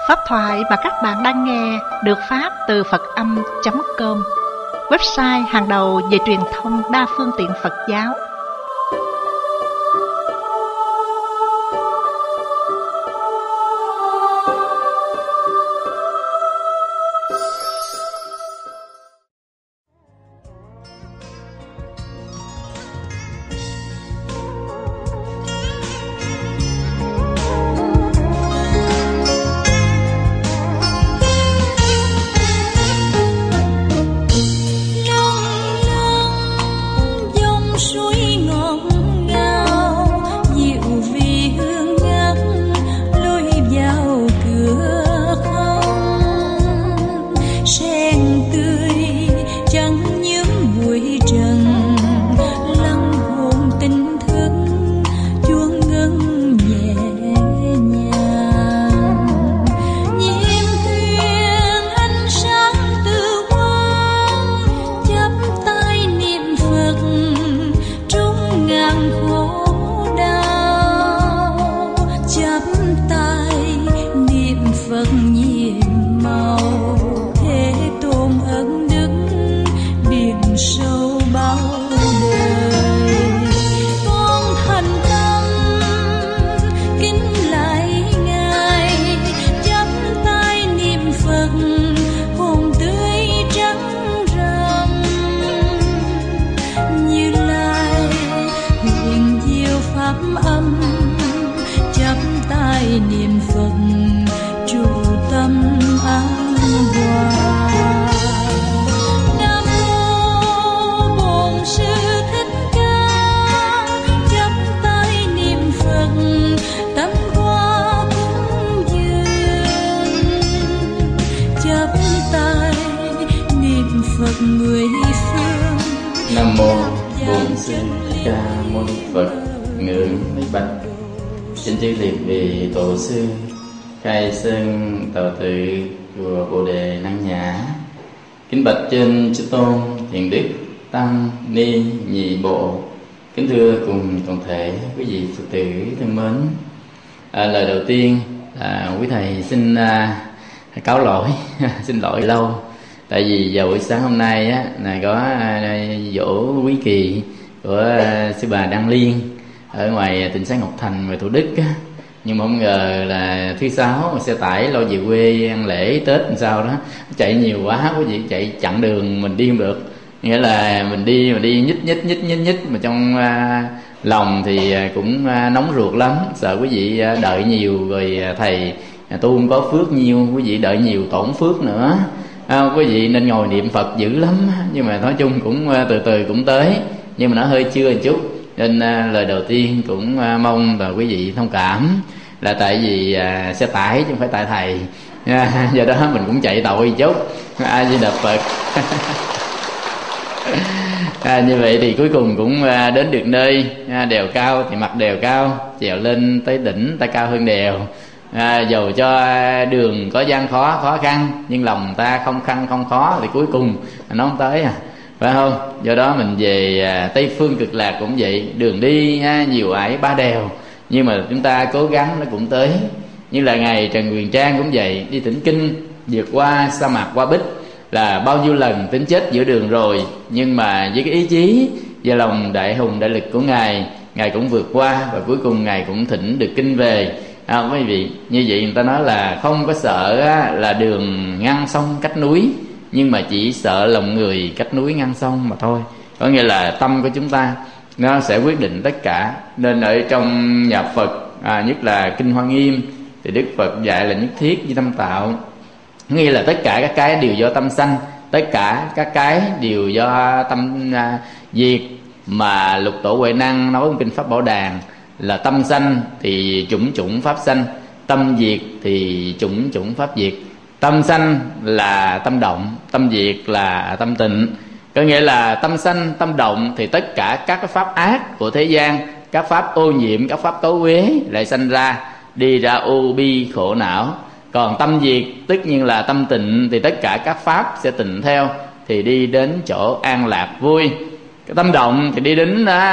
Pháp thoại mà các bạn đang nghe được phát từ Phật-âm.com, website hàng đầu về truyền thông đa phương tiện Phật giáo. Nam mô Bổn Sư Thích Ca Mâu Ni Phật. Ngưỡng mấy bạch kính chư liệt vị tổ sư khai sơn tạo tự chùa Bồ Đề Năng Nhã. Kính bạch trên chư tôn thiền đức tăng ni nhị bộ. Kính thưa cùng toàn thể quý vị Phật tử thân mến. Lời đầu tiên quý thầy xin cáo lỗi xin lỗi lâu. Tại vì vào buổi sáng hôm nay có dỗ quý kỳ của sư bà Đăng Liên ở ngoài tỉnh xá Ngọc Thành, ngoài Thủ Đức nhưng mà không ngờ là thứ sáu mà xe tải lo về quê ăn lễ Tết làm sao đó chạy nhiều quá, quý vị, chạy chặn đường mình đi không được, nghĩa là mình đi nhích mà trong lòng thì cũng nóng ruột lắm, sợ quý vị đợi nhiều rồi thầy tu không có phước nhiều, quý vị đợi nhiều tổn phước nữa. Quý vị nên ngồi niệm Phật dữ lắm, nhưng mà nói chung cũng từ từ cũng tới, nhưng mà nó hơi chưa một chút, nên lời đầu tiên cũng mong là quý vị thông cảm, là tại vì xe tải chứ không phải tại thầy, do đó mình cũng chạy tội chút. A Di Đà Phật. Như vậy thì cuối cùng cũng đến được nơi đèo cao thì mặt đèo cao, trèo lên tới đỉnh ta cao hơn đèo. Dầu cho đường có gian khó khăn, nhưng lòng ta không khăn không khó thì cuối cùng nó không tới, phải không? Do đó mình về Tây Phương Cực Lạc cũng vậy, đường đi nhiều ải ba đèo, nhưng mà chúng ta cố gắng nó cũng tới. Như là ngày Trần Quyền Trang cũng vậy, đi Tĩnh Kinh vượt qua sa mạc qua Bích là bao nhiêu lần tính chết giữa đường rồi, nhưng mà với cái ý chí và lòng đại hùng đại lực của Ngài cũng vượt qua, và cuối cùng Ngài cũng thỉnh được kinh về. Quý vị, như vậy người ta nói là không có sợ là đường ngăn sông cách núi, nhưng mà chỉ sợ lòng người cách núi ngăn sông mà thôi. Có nghĩa là tâm của chúng ta nó sẽ quyết định tất cả. Nên ở trong nhà Phật, nhất là Kinh Hoa Nghiêm, thì Đức Phật dạy là nhất thiết với tâm tạo, nghĩa là tất cả các cái đều do tâm sanh, tất cả các cái đều do tâm diệt. Mà Lục Tổ Huệ Năng nói trong Kinh Pháp Bảo Đàn là tâm sanh thì chủng pháp sanh, tâm diệt thì chủng pháp diệt. Tâm sanh là tâm động, tâm diệt là tâm tịnh. Có nghĩa là tâm sanh, tâm động thì tất cả các cái pháp ác của thế gian, các pháp ô nhiễm, các pháp cấu uế lại sanh ra, đi ra ô bi khổ não. Còn tâm diệt tất nhiên là tâm tịnh, thì tất cả các pháp sẽ tịnh theo, thì đi đến chỗ an lạc vui. Cái tâm động thì đi đến đó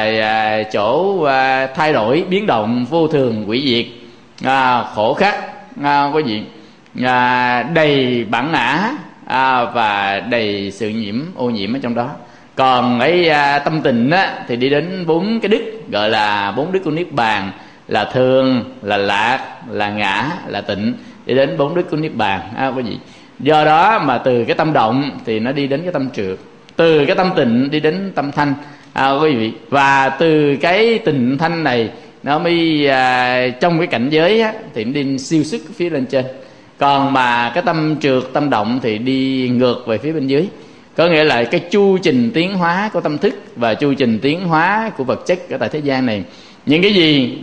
là chỗ thay đổi, biến động, vô thường, hủy diệt, khổ khắc. quý vị, đầy bản ngã và đầy sự ô nhiễm ở trong đó. Còn cái tâm tịnh á, thì đi đến 4 cái đức, gọi là 4 đức của niết bàn, là thường, là lạc, là ngã, là tịnh, đi đến 4 đức của niết bàn quý vị. Do đó mà từ cái tâm động thì nó đi đến cái tâm trượt, từ cái tâm tịnh đi đến tâm thanh quý vị. Và từ cái tịnh thanh này nó mới trong cái cảnh giới á, thì nó đi siêu xuất phía lên trên. Còn mà cái tâm trượt, tâm động thì đi ngược về phía bên dưới. Có nghĩa là cái chu trình tiến hóa của tâm thức và chu trình tiến hóa của vật chất ở tại thế gian này. Những cái gì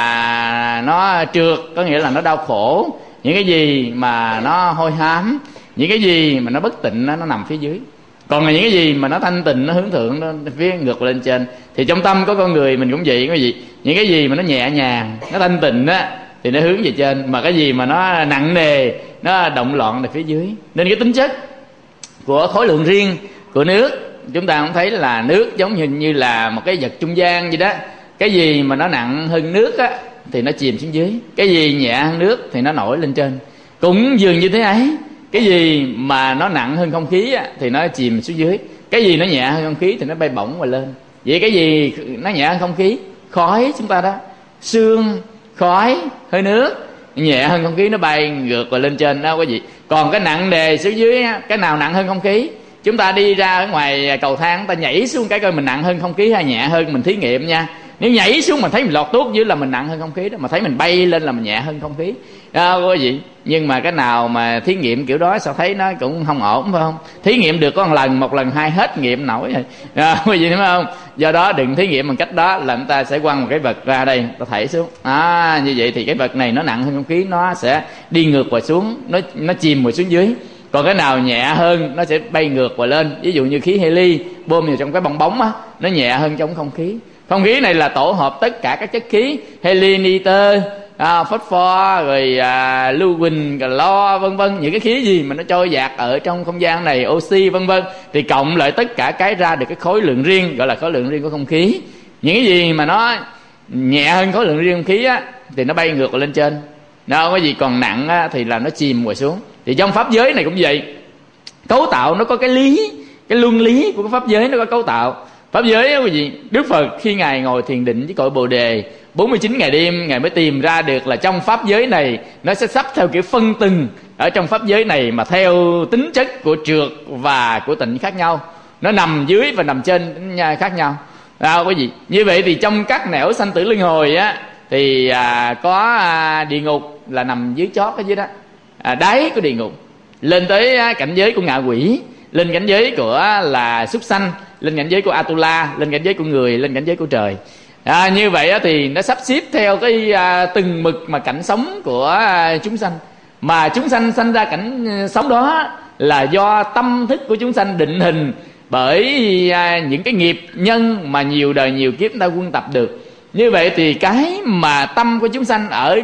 mà nó trượt có nghĩa là nó đau khổ, những cái gì mà nó hôi hám, những cái gì mà nó bất tịnh nó nằm phía dưới. Còn những cái gì mà nó thanh tịnh, nó hướng thượng, nó phía ngược lên trên. Thì trong tâm có con người mình cũng vậy quý vị. Những cái gì mà nó nhẹ nhàng, nó thanh tịnh á, thì nó hướng về trên. Mà cái gì mà nó nặng nề, nó động loạn là phía dưới. Nên cái tính chất của khối lượng riêng của nước, chúng ta cũng thấy là nước giống như là một cái vật trung gian vậy đó. Cái gì mà nó nặng hơn nước á, thì nó chìm xuống dưới. Cái gì nhẹ hơn nước thì nó nổi lên trên. Cũng dường như thế ấy, cái gì mà nó nặng hơn không khí á, thì nó chìm xuống dưới. Cái gì nó nhẹ hơn không khí thì nó bay bổng và lên. Vậy cái gì nó nhẹ hơn không khí? Khói chúng ta đó, sương, khói, hơi nước. Nhẹ hơn không khí nó bay ngược và lên trên đó quý vị. Còn cái nặng nề xuống dưới á, cái nào nặng hơn không khí? Chúng ta đi ra ở ngoài cầu thang, ta nhảy xuống cái coi mình nặng hơn không khí hay nhẹ hơn, mình thí nghiệm nha. Nếu nhảy xuống mà thấy mình lọt tuốt dưới là mình nặng hơn không khí đó, mà thấy mình bay lên là mình nhẹ hơn không khí quý vị. Nhưng mà cái nào mà thí nghiệm kiểu đó sao thấy nó cũng không ổn, phải không? Thí nghiệm được có một lần hai hết nghiệm nổi rồi quý vị, đúng không? Do đó đừng thí nghiệm bằng cách đó, là người ta sẽ quăng một cái vật ra đây, ta thảy xuống như vậy thì cái vật này nó nặng hơn không khí, nó sẽ đi ngược và xuống, nó chìm vào xuống dưới. Còn cái nào nhẹ hơn nó sẽ bay ngược và lên. Ví dụ như khí heli bơm vào trong cái bong bóng á, nó nhẹ hơn trong không khí. Không khí này là tổ hợp tất cả các chất khí, heli, nitơ, phosphor, rồi lưu huỳnh, clo, vân vân. Những cái khí gì mà nó trôi dạt ở trong không gian này, oxy vân vân, thì cộng lại tất cả cái ra được cái khối lượng riêng, gọi là khối lượng riêng của không khí. Những cái gì mà nó nhẹ hơn khối lượng riêng không khí á, thì nó bay ngược lên trên. Cái gì còn nặng á, thì là nó chìm rồi xuống. Thì trong pháp giới này cũng vậy. Cấu tạo nó có cái lý, cái luân lý của cái pháp giới nó có cấu tạo. Pháp giới á quý vị, Đức Phật khi Ngài ngồi thiền định với cội Bồ Đề 49 ngày đêm, Ngài mới tìm ra được là trong pháp giới này nó sẽ sắp theo kiểu phân tầng ở trong pháp giới này, mà theo tính chất của trượt và của tịnh khác nhau. Nó nằm dưới và nằm trên khác nhau quý vị. Như vậy thì trong các nẻo sanh tử luân hồi á, thì có địa ngục là nằm dưới chót ở dưới đó, đáy của địa ngục, lên tới cảnh giới của ngạ quỷ, lên cảnh giới của là súc sanh, lên cảnh giới của Atula, lên cảnh giới của người, lên cảnh giới của trời. Như vậy thì nó sắp xếp theo cái từng mực mà cảnh sống của chúng sanh. Mà chúng sanh sanh ra cảnh sống đó là do tâm thức của chúng sanh định hình bởi những cái nghiệp nhân mà nhiều đời nhiều kiếp ta quân tập được. Như vậy thì cái mà tâm của chúng sanh ở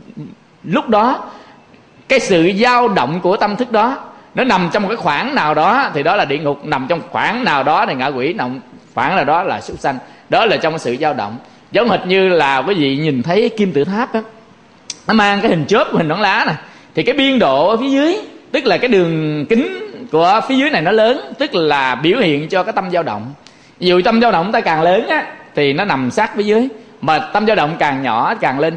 lúc đó, cái sự dao động của tâm thức đó, nó nằm trong một cái khoảng nào đó thì đó là địa ngục, nằm trong khoảng nào đó thì ngạ quỷ, nằm khoảng nào đó là súc sanh. Đó là trong cái sự dao động. Giống hệt như là quý vị nhìn thấy kim tự tháp đó, nó mang cái hình chớp của hình nón lá này, thì cái biên độ ở phía dưới, tức là cái đường kính của phía dưới này nó lớn, tức là biểu hiện cho cái tâm dao động. Ví dụ tâm dao động ta càng lớn á, thì nó nằm sát phía dưới, mà tâm dao động càng nhỏ, càng lên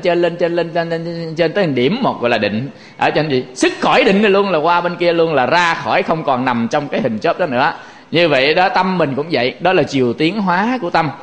trên tới điểm một gọi là định. Ở trên gì sức khỏi định này luôn là qua bên kia luôn, là ra khỏi, không còn nằm trong cái hình chớp đó nữa. Như vậy đó, tâm mình cũng vậy, đó là chiều tiến hóa của tâm.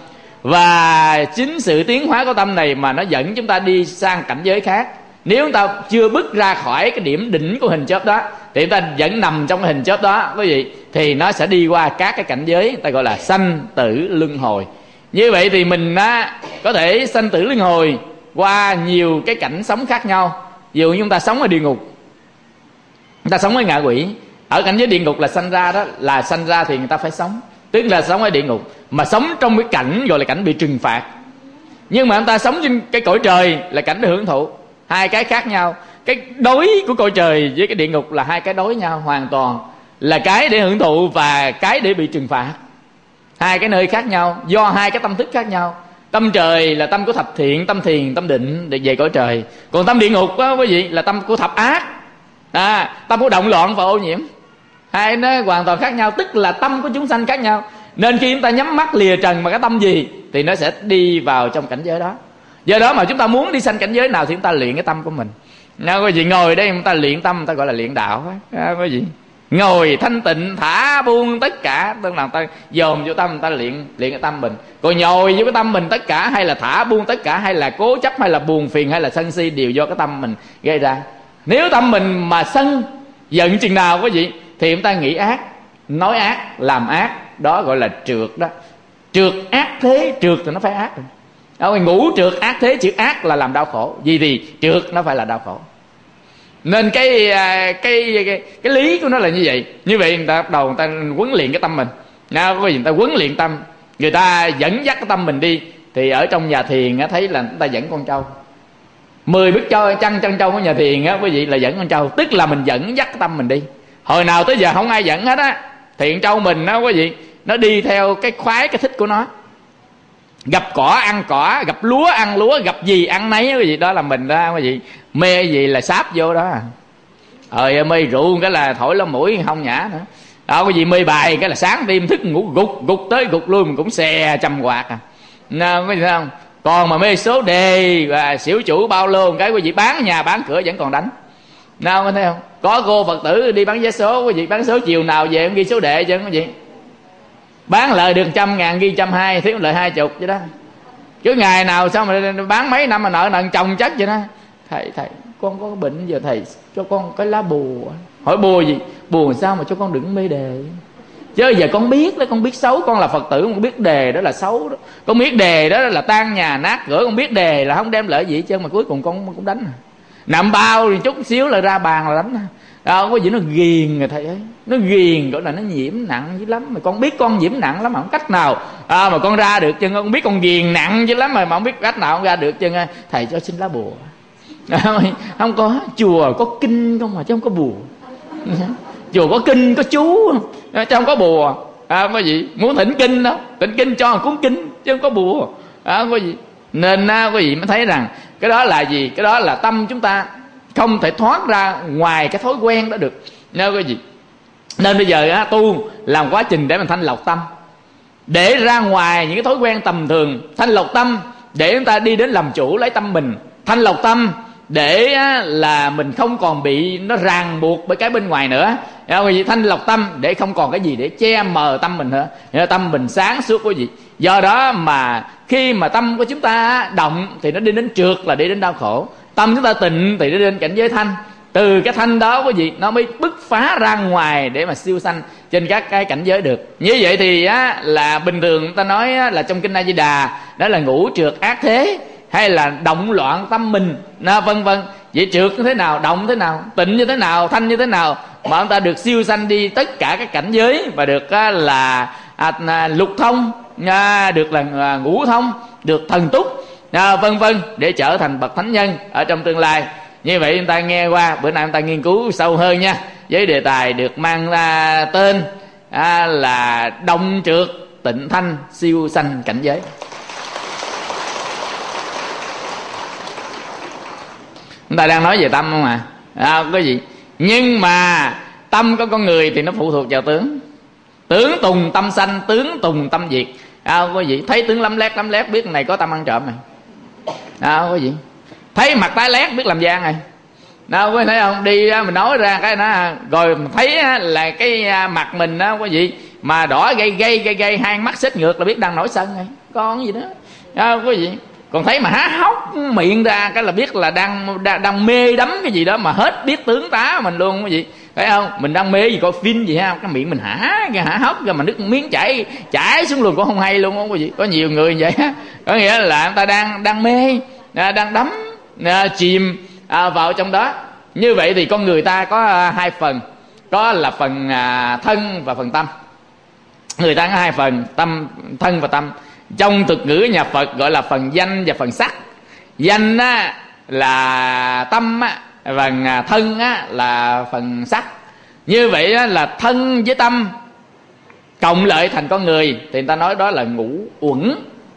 Và chính sự tiến hóa của tâm này mà nó dẫn chúng ta đi sang cảnh giới khác. Nếu chúng ta chưa bước ra khỏi cái điểm đỉnh của hình chớp đó, thì chúng ta vẫn nằm trong cái hình chớp đó quý vị, thì nó sẽ đi qua các cái cảnh giới ta gọi là sanh tử luân hồi. Như vậy thì mình có thể sanh tử luân hồi qua nhiều cái cảnh sống khác nhau. Ví dụ như chúng ta sống ở địa ngục, chúng ta sống ở ngạ quỷ. Ở cảnh giới địa ngục là sanh ra đó, là sanh ra thì người ta phải sống, tức là sống ở địa ngục, mà sống trong cái cảnh gọi là cảnh bị trừng phạt. Nhưng mà người ta sống trên cái cõi trời là cảnh để hưởng thụ. Hai cái khác nhau. Cái đối của cõi trời với cái địa ngục là hai cái đối nhau hoàn toàn, là cái để hưởng thụ và cái để bị trừng phạt. Hai cái nơi khác nhau, do hai cái tâm thức khác nhau. Tâm trời là tâm của thập thiện, tâm thiền, tâm định để về cõi trời. Còn tâm địa ngục đó quý vị là tâm của thập ác, tâm của động loạn và ô nhiễm. Hai nó hoàn toàn khác nhau, tức là tâm của chúng sanh khác nhau. Nên khi chúng ta nhắm mắt lìa trần mà cái tâm gì thì nó sẽ đi vào trong cảnh giới đó. Do đó mà chúng ta muốn đi sanh cảnh giới nào thì chúng ta luyện cái tâm của mình. Quý vị ngồi đây chúng ta luyện tâm, người ta gọi là luyện đạo. Quý vị ngồi thanh tịnh thả buông tất cả, tức là người ta dồn vô tâm, người ta luyện cái tâm mình. Còn nhồi vô cái tâm mình tất cả, hay là thả buông tất cả, hay là cố chấp, hay là buồn phiền, hay là sân si, đều do cái tâm mình gây ra. Nếu tâm mình mà sân giận chừng nào quý vị thì chúng ta nghĩ ác, nói ác, làm ác, đó gọi là trượt đó. Trượt ác thế, trượt thì nó phải ác rồi. Đó, ngũ trượt ác thế, chữ ác là làm đau khổ. Vì thì trượt nó phải là đau khổ. Nên cái lý của nó là như vậy. Như vậy người ta bắt đầu người ta huấn luyện cái tâm mình. Người ta huấn luyện tâm, người ta dẫn dắt cái tâm mình đi. Thì ở trong nhà thiền thấy là người ta dẫn con trâu. 10 bước chân trâu của nhà thiền quý vị là dẫn con trâu, tức là mình dẫn dắt cái tâm mình đi. Hồi nào tới giờ không ai dẫn hết á, thiện trâu mình đó quý vị, nó đi theo cái khoái, cái thích của nó. Gặp cỏ ăn cỏ, gặp lúa ăn lúa, gặp gì ăn nấy quý vị. Đó là mình đó quý vị. Mê gì là sáp vô đó. Mê rượu cái là thổi lỗ mũi không nhả nữa. Đó quý vị, mê bài cái là sáng đêm thức ngủ gục tới gục lui mình cũng xè chầm quạt quý vị thấy không? Còn mà mê số đề và xỉu chủ bao lô cái quý vị, bán nhà bán cửa vẫn còn đánh. Nào có thấy không? Có cô Phật tử đi bán vé số, quý vị bán số chiều nào về cũng ghi số đệ chứ quý vị. Bán lời được 100.000 ghi 120, thiếu lời 20 vậy đó. Chứ ngày nào sao mà bán mấy năm mà nợ nần chồng chất vậy đó. Thầy con có bệnh giờ thầy cho con cái lá bùa. Hỏi bùa gì? Bùa sao mà cho con đừng mê đề. Chứ giờ con biết đó, con biết xấu, con là Phật tử, con biết đề đó là xấu đó. Con biết đề đó là tan nhà nát cửa, con biết đề là không đem lợi gì chứ, mà cuối cùng con cũng đánh. Nằm bao thì chút xíu là ra bàn là đánh. Đó, có gì nó ghiền rồi thầy ấy. Nó ghiền gọi là nó nhiễm nặng dữ lắm. Mà con biết con nhiễm nặng lắm mà không cách nào mà con ra được chứ. Con biết con ghiền nặng dữ lắm mà không biết cách nào con ra được chứ. Thầy cho xin lá bùa. Không có, chùa có kinh không mà chứ không có bùa. Chùa có kinh có chú chứ không có bùa. Có gì muốn thỉnh kinh đâu, thỉnh kinh cho cuốn kinh chứ không có bùa. Có gì. Nên quý vị mới thấy rằng cái đó là gì? Cái đó là tâm chúng ta không thể thoát ra ngoài cái thói quen đó được. Nên quý vị, nên bây giờ tu làm quá trình để mình thanh lọc tâm, để ra ngoài những cái thói quen tầm thường. Thanh lọc tâm để chúng ta đi đến làm chủ lấy tâm mình. Thanh lọc tâm để là mình không còn bị nó ràng buộc bởi cái bên ngoài nữa. Quý vị, thanh lọc tâm để không còn cái gì để che mờ tâm mình nữa. Tâm mình sáng suốt quý vị. Do đó mà khi mà tâm của chúng ta động thì nó đi đến trượt, là đi đến đau khổ. Tâm chúng ta tịnh thì đi đến cảnh giới thanh. Từ cái thanh đó quý vị nó mới bứt phá ra ngoài để mà siêu sanh trên các cái cảnh giới được. Như vậy thì là bình thường người ta nói là trong kinh A Di Đà đó là ngũ trượt ác thế, hay là động loạn tâm mình, vân vân. Vậy trượt như thế nào, động thế nào, tịnh như thế nào, thanh như thế nào mà chúng ta được siêu sanh đi tất cả các cảnh giới, và được là lục thông, được là ngũ thông, được thần túc, vân vân, để trở thành bậc thánh nhân ở trong tương lai. Như vậy chúng ta nghe qua, bữa nay chúng ta nghiên cứu sâu hơn nha, với đề tài được mang ra tên là động trượt tịnh thanh siêu sanh cảnh giới. Chúng ta đang nói về tâm không có gì. Nhưng mà tâm của con người thì nó phụ thuộc vào tướng. Tướng tùng tâm sanh, tướng tùng tâm diệt. Có gì thấy tướng lấm lét biết này có tâm ăn trộm này. Có gì thấy mặt tái lét biết làm gian này. Có thấy không? Đi mình nói ra cái nó rồi mình thấy là cái mặt mình có gì mà đỏ gây hai mắt xích ngược là biết đang nổi sân này. Con gì đó. Có gì còn thấy mà há hốc miệng ra cái là biết là đang mê đắm cái gì đó mà hết biết tướng tá mình luôn. Cái gì thấy không? Mình đang mê gì coi phim gì ha, cái miệng mình há hốc ra mà nước miếng chảy xuống luôn cũng không hay luôn. Không có gì. Có nhiều người vậy á, có nghĩa là người ta đang mê, đang đắm chìm vào trong đó. Như vậy thì con người ta có hai phần, có là phần thân và phần tâm. Người ta có hai phần, thân và tâm. Trong thuật ngữ nhà Phật gọi là phần danh và phần sắc. Danh là tâm, và thân là phần sắc. Như vậy là thân với tâm cộng lợi thành con người, thì người ta nói đó là ngũ uẩn.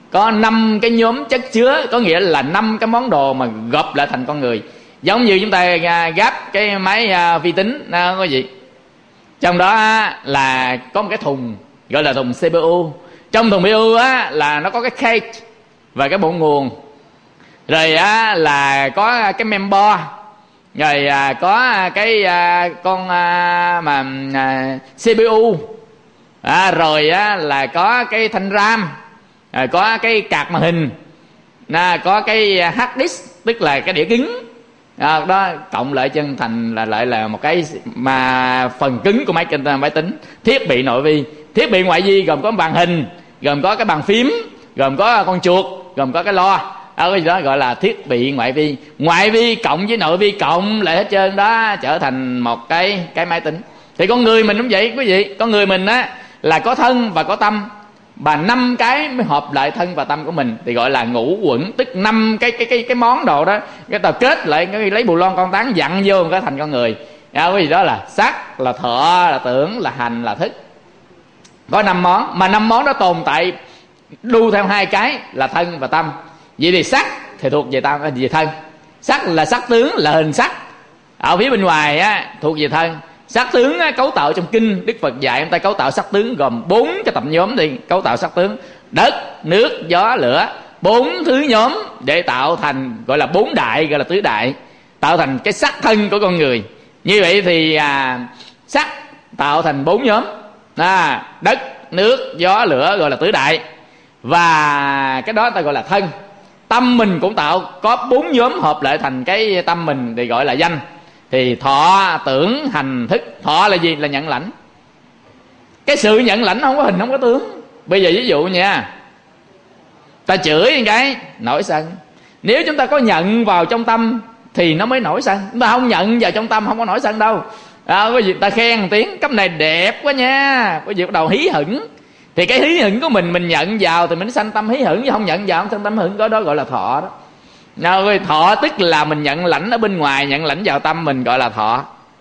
có 5 cái nhóm chất chứa, có nghĩa là 5 cái món đồ mà gộp lại thành con người. Giống như chúng ta gáp cái máy vi tính có gì, trong đó là có một cái thùng gọi là thùng CPU. Trong thùng CPU là nó có cái case và cái bộ nguồn, rồi là có cái member, rồi có cái con mà CPU, rồi là có cái thanh RAM, rồi có cái card màn hình, có cái hard disk tức là cái đĩa cứng. Đó cộng lại chân thành là lại là một cái mà phần cứng của máy tính. Thiết bị nội vi, thiết bị ngoại vi gồm có màn hình, gồm có cái bàn phím, gồm có con chuột, gồm có cái loa. Cái gì đó gọi là thiết bị ngoại vi. Ngoại vi cộng với nội vi cộng lại hết trơn đó trở thành một cái máy tính. Thì con người mình cũng vậy quý vị. Con người mình là có thân và có tâm, và 5 cái mới hợp lại thân và tâm của mình thì gọi là ngũ uẩn, tức 5 cái món đồ đó, cái tao kết lại, cái lấy bù lon con tán dặn vô cái thành con người. Cái gì đó là sắc, là thọ, là tưởng, là hành, là thức. Có 5 món, mà 5 món đó tồn tại đu theo 2 cái là thân và tâm. Vậy thì sắc thì thuộc về tâm, về thân. Sắc là sắc tướng, là hình sắc ở phía bên ngoài thuộc về thân. Sắc tướng cấu tạo trong kinh Đức Phật dạy chúng ta cấu tạo sắc tướng gồm 4 cái tập nhóm thì cấu tạo sắc tướng: đất, nước, gió, lửa. 4 thứ nhóm để tạo thành gọi là 4 đại, gọi là tứ đại, tạo thành cái sắc thân của con người. Như vậy thì sắc tạo thành 4 nhóm: đất, nước, gió, lửa gọi là tứ đại, và cái đó ta gọi là thân. Tâm mình cũng tạo có 4 nhóm hợp lại thành cái tâm mình thì gọi là danh. Thì thọ, tưởng, hành, thức. Thọ là gì? Là nhận lãnh. Cái sự nhận lãnh không có hình, không có tướng. Bây giờ ví dụ nha, ta chửi một cái nổi sân. Nếu chúng ta có nhận vào trong tâm thì nó mới nổi sân. Chúng ta không nhận vào trong tâm không có nổi sân đâu. Có gì ta khen một tiếng, cấp này đẹp quá nha, có gì bắt đầu hí hửng. Thì cái hí hửng của mình nhận vào thì mình sanh tâm hí hửng, chứ không nhận vào không sanh tâm hửng. Đó gọi là thọ đó. Thọ tức là mình nhận lãnh ở bên ngoài, nhận lãnh vào tâm mình gọi là thọ.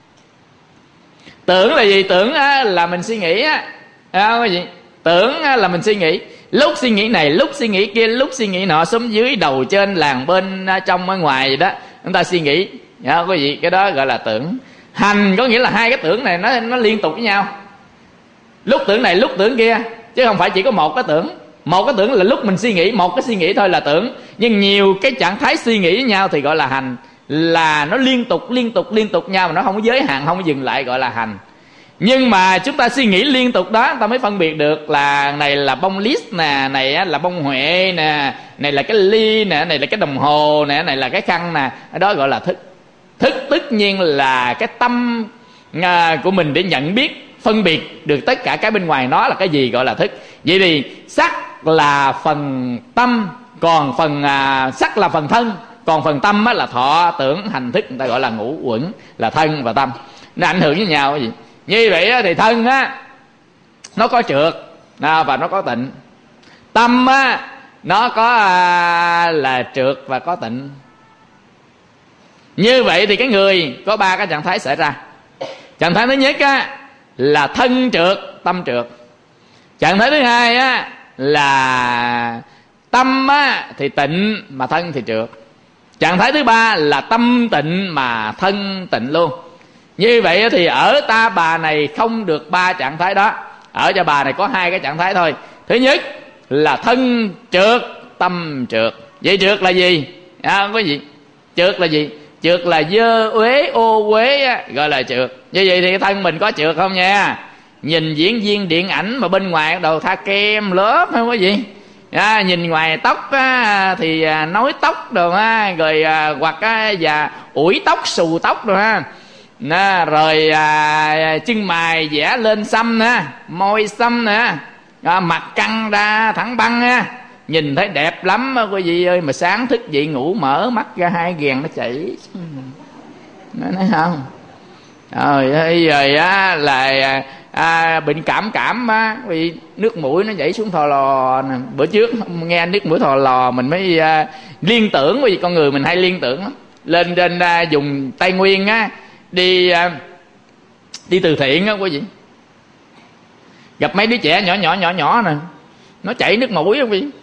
Tưởng là gì? Tưởng là mình suy nghĩ cái gì? Tưởng là mình suy nghĩ, lúc suy nghĩ này, lúc suy nghĩ kia, lúc suy nghĩ nọ, xuống dưới, đầu trên, làng bên, trong ở ngoài gì đó chúng ta suy nghĩ. Cái gì? Cái đó gọi là tưởng. Hành có nghĩa là 2 cái tưởng này nó liên tục với nhau, lúc tưởng này lúc tưởng kia, chứ không phải chỉ có một cái tưởng. Một cái tưởng là lúc mình suy nghĩ, một cái suy nghĩ thôi là tưởng, nhưng nhiều cái trạng thái suy nghĩ với nhau thì gọi là hành. Là nó liên tục nhau mà nó không có giới hạn, không có dừng lại, gọi là hành. Nhưng mà chúng ta suy nghĩ liên tục đó, ta mới phân biệt được là này là bông lít nè, này là bông huệ nè, này là cái ly nè, này là cái đồng hồ nè, này là cái khăn nè. Đó gọi là thức. Thức tất nhiên là cái tâm của mình để nhận biết, phân biệt được tất cả cái bên ngoài nó là cái gì, gọi là thức. Vậy thì sắc là phần tâm, còn phần sắc là phần thân, còn phần tâm là thọ, tưởng, hành, thức. Người ta gọi là ngũ uẩn, là thân và tâm, nó ảnh hưởng với nhau. Cái gì như vậy thì thân nó có trượt và nó có tịnh. Tâm nó có là trượt và có tịnh. Như vậy thì cái người có 3 cái trạng thái xảy ra. Trạng thái thứ nhất là thân trượt, tâm trượt. Trạng thái thứ hai là tâm thì tịnh mà thân thì trượt. Trạng thái thứ 3 là tâm tịnh mà thân tịnh luôn. Như vậy thì ở ta bà này không được 3 trạng thái đó. Ở cho bà này có 2 cái trạng thái thôi. Thứ nhất là thân trượt, tâm trượt. Vậy trượt là gì? Có gì? Trượt là gì? Trượt là dơ uế, ô uế, gọi là trượt. Như vậy thì cái thân mình có trượt không nha? Nhìn diễn viên điện ảnh mà bên ngoài đầu tha kem lớp không có gì. Nhìn ngoài tóc thì nối tóc đồ rồi hoặc và ủi tóc, xù tóc rồi rồi chân mày vẽ lên xăm môi xăm mặt căng ra thẳng băng nhìn thấy đẹp lắm quý vị ơi, mà sáng thức dậy ngủ mở mắt ra 2 ghèn nó chảy. Nó nói không? Rồi là bệnh cảm vì nước mũi nó chảy xuống thò lò nè. Bữa trước nghe nước mũi thò lò mình mới liên tưởng, vì con người mình hay liên tưởng lắm. Lên trên vùng Tây Nguyên đi từ thiện quý vị, gặp mấy đứa trẻ nhỏ nè, nó chảy nước mũi quý vị.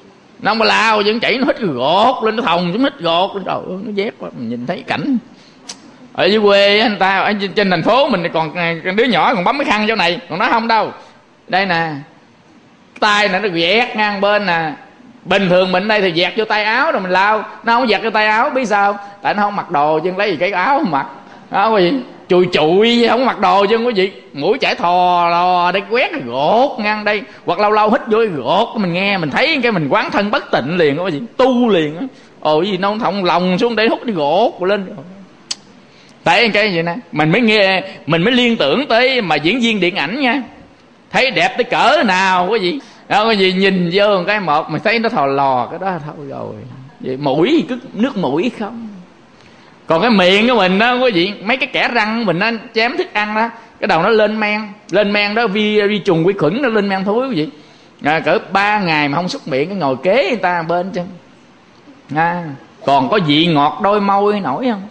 nó không có lao vẫn chảy, nó hít gột lên, nó thòng xuống hít gột lên, trời ơi nó vét quá. Mình nhìn thấy cảnh ở dưới quê anh ta, ở trên thành phố mình còn đứa nhỏ còn bấm cái khăn chỗ này, còn nó không đâu. Đây nè, tay này nó vẹt ngang bên nè. Bình thường mình đây thì vẹt vô tay áo rồi mình lao, nó không vẹt vô tay áo, biết sao? Tại nó không mặc đồ chứ lấy gì cái áo không mặc, đó quý vị, chùi chùi không mặc đồ chứ quý vị, mũi chảy thò lò đây quét rồi gột ngang đây, hoặc lâu lâu hít vô gột, mình nghe mình thấy cái mình quán thân bất tịnh liền đó quý vị, tu liền á. Ồ gì nó thòng lòng xuống để hút đi gột lên. Tại cái gì nè, mình mới nghe, mình mới liên tưởng tới mà diễn viên điện ảnh nha, thấy đẹp tới cỡ nào quý vị. Đó, quý vị nhìn vô một cái một mình thấy nó thò lò cái đó thôi rồi. Vậy mũi cứ nước mũi không. Còn cái miệng của mình đó quý vị, mấy cái kẽ răng của mình nó chém thức ăn đó, cái đầu nó lên men đó, vi trùng vi khuẩn nó lên men thối quý vị. Cỡ 3 ngày mà không xúc miệng, cái ngồi kế người ta bên chân. Còn có vị ngọt đôi môi nổi không?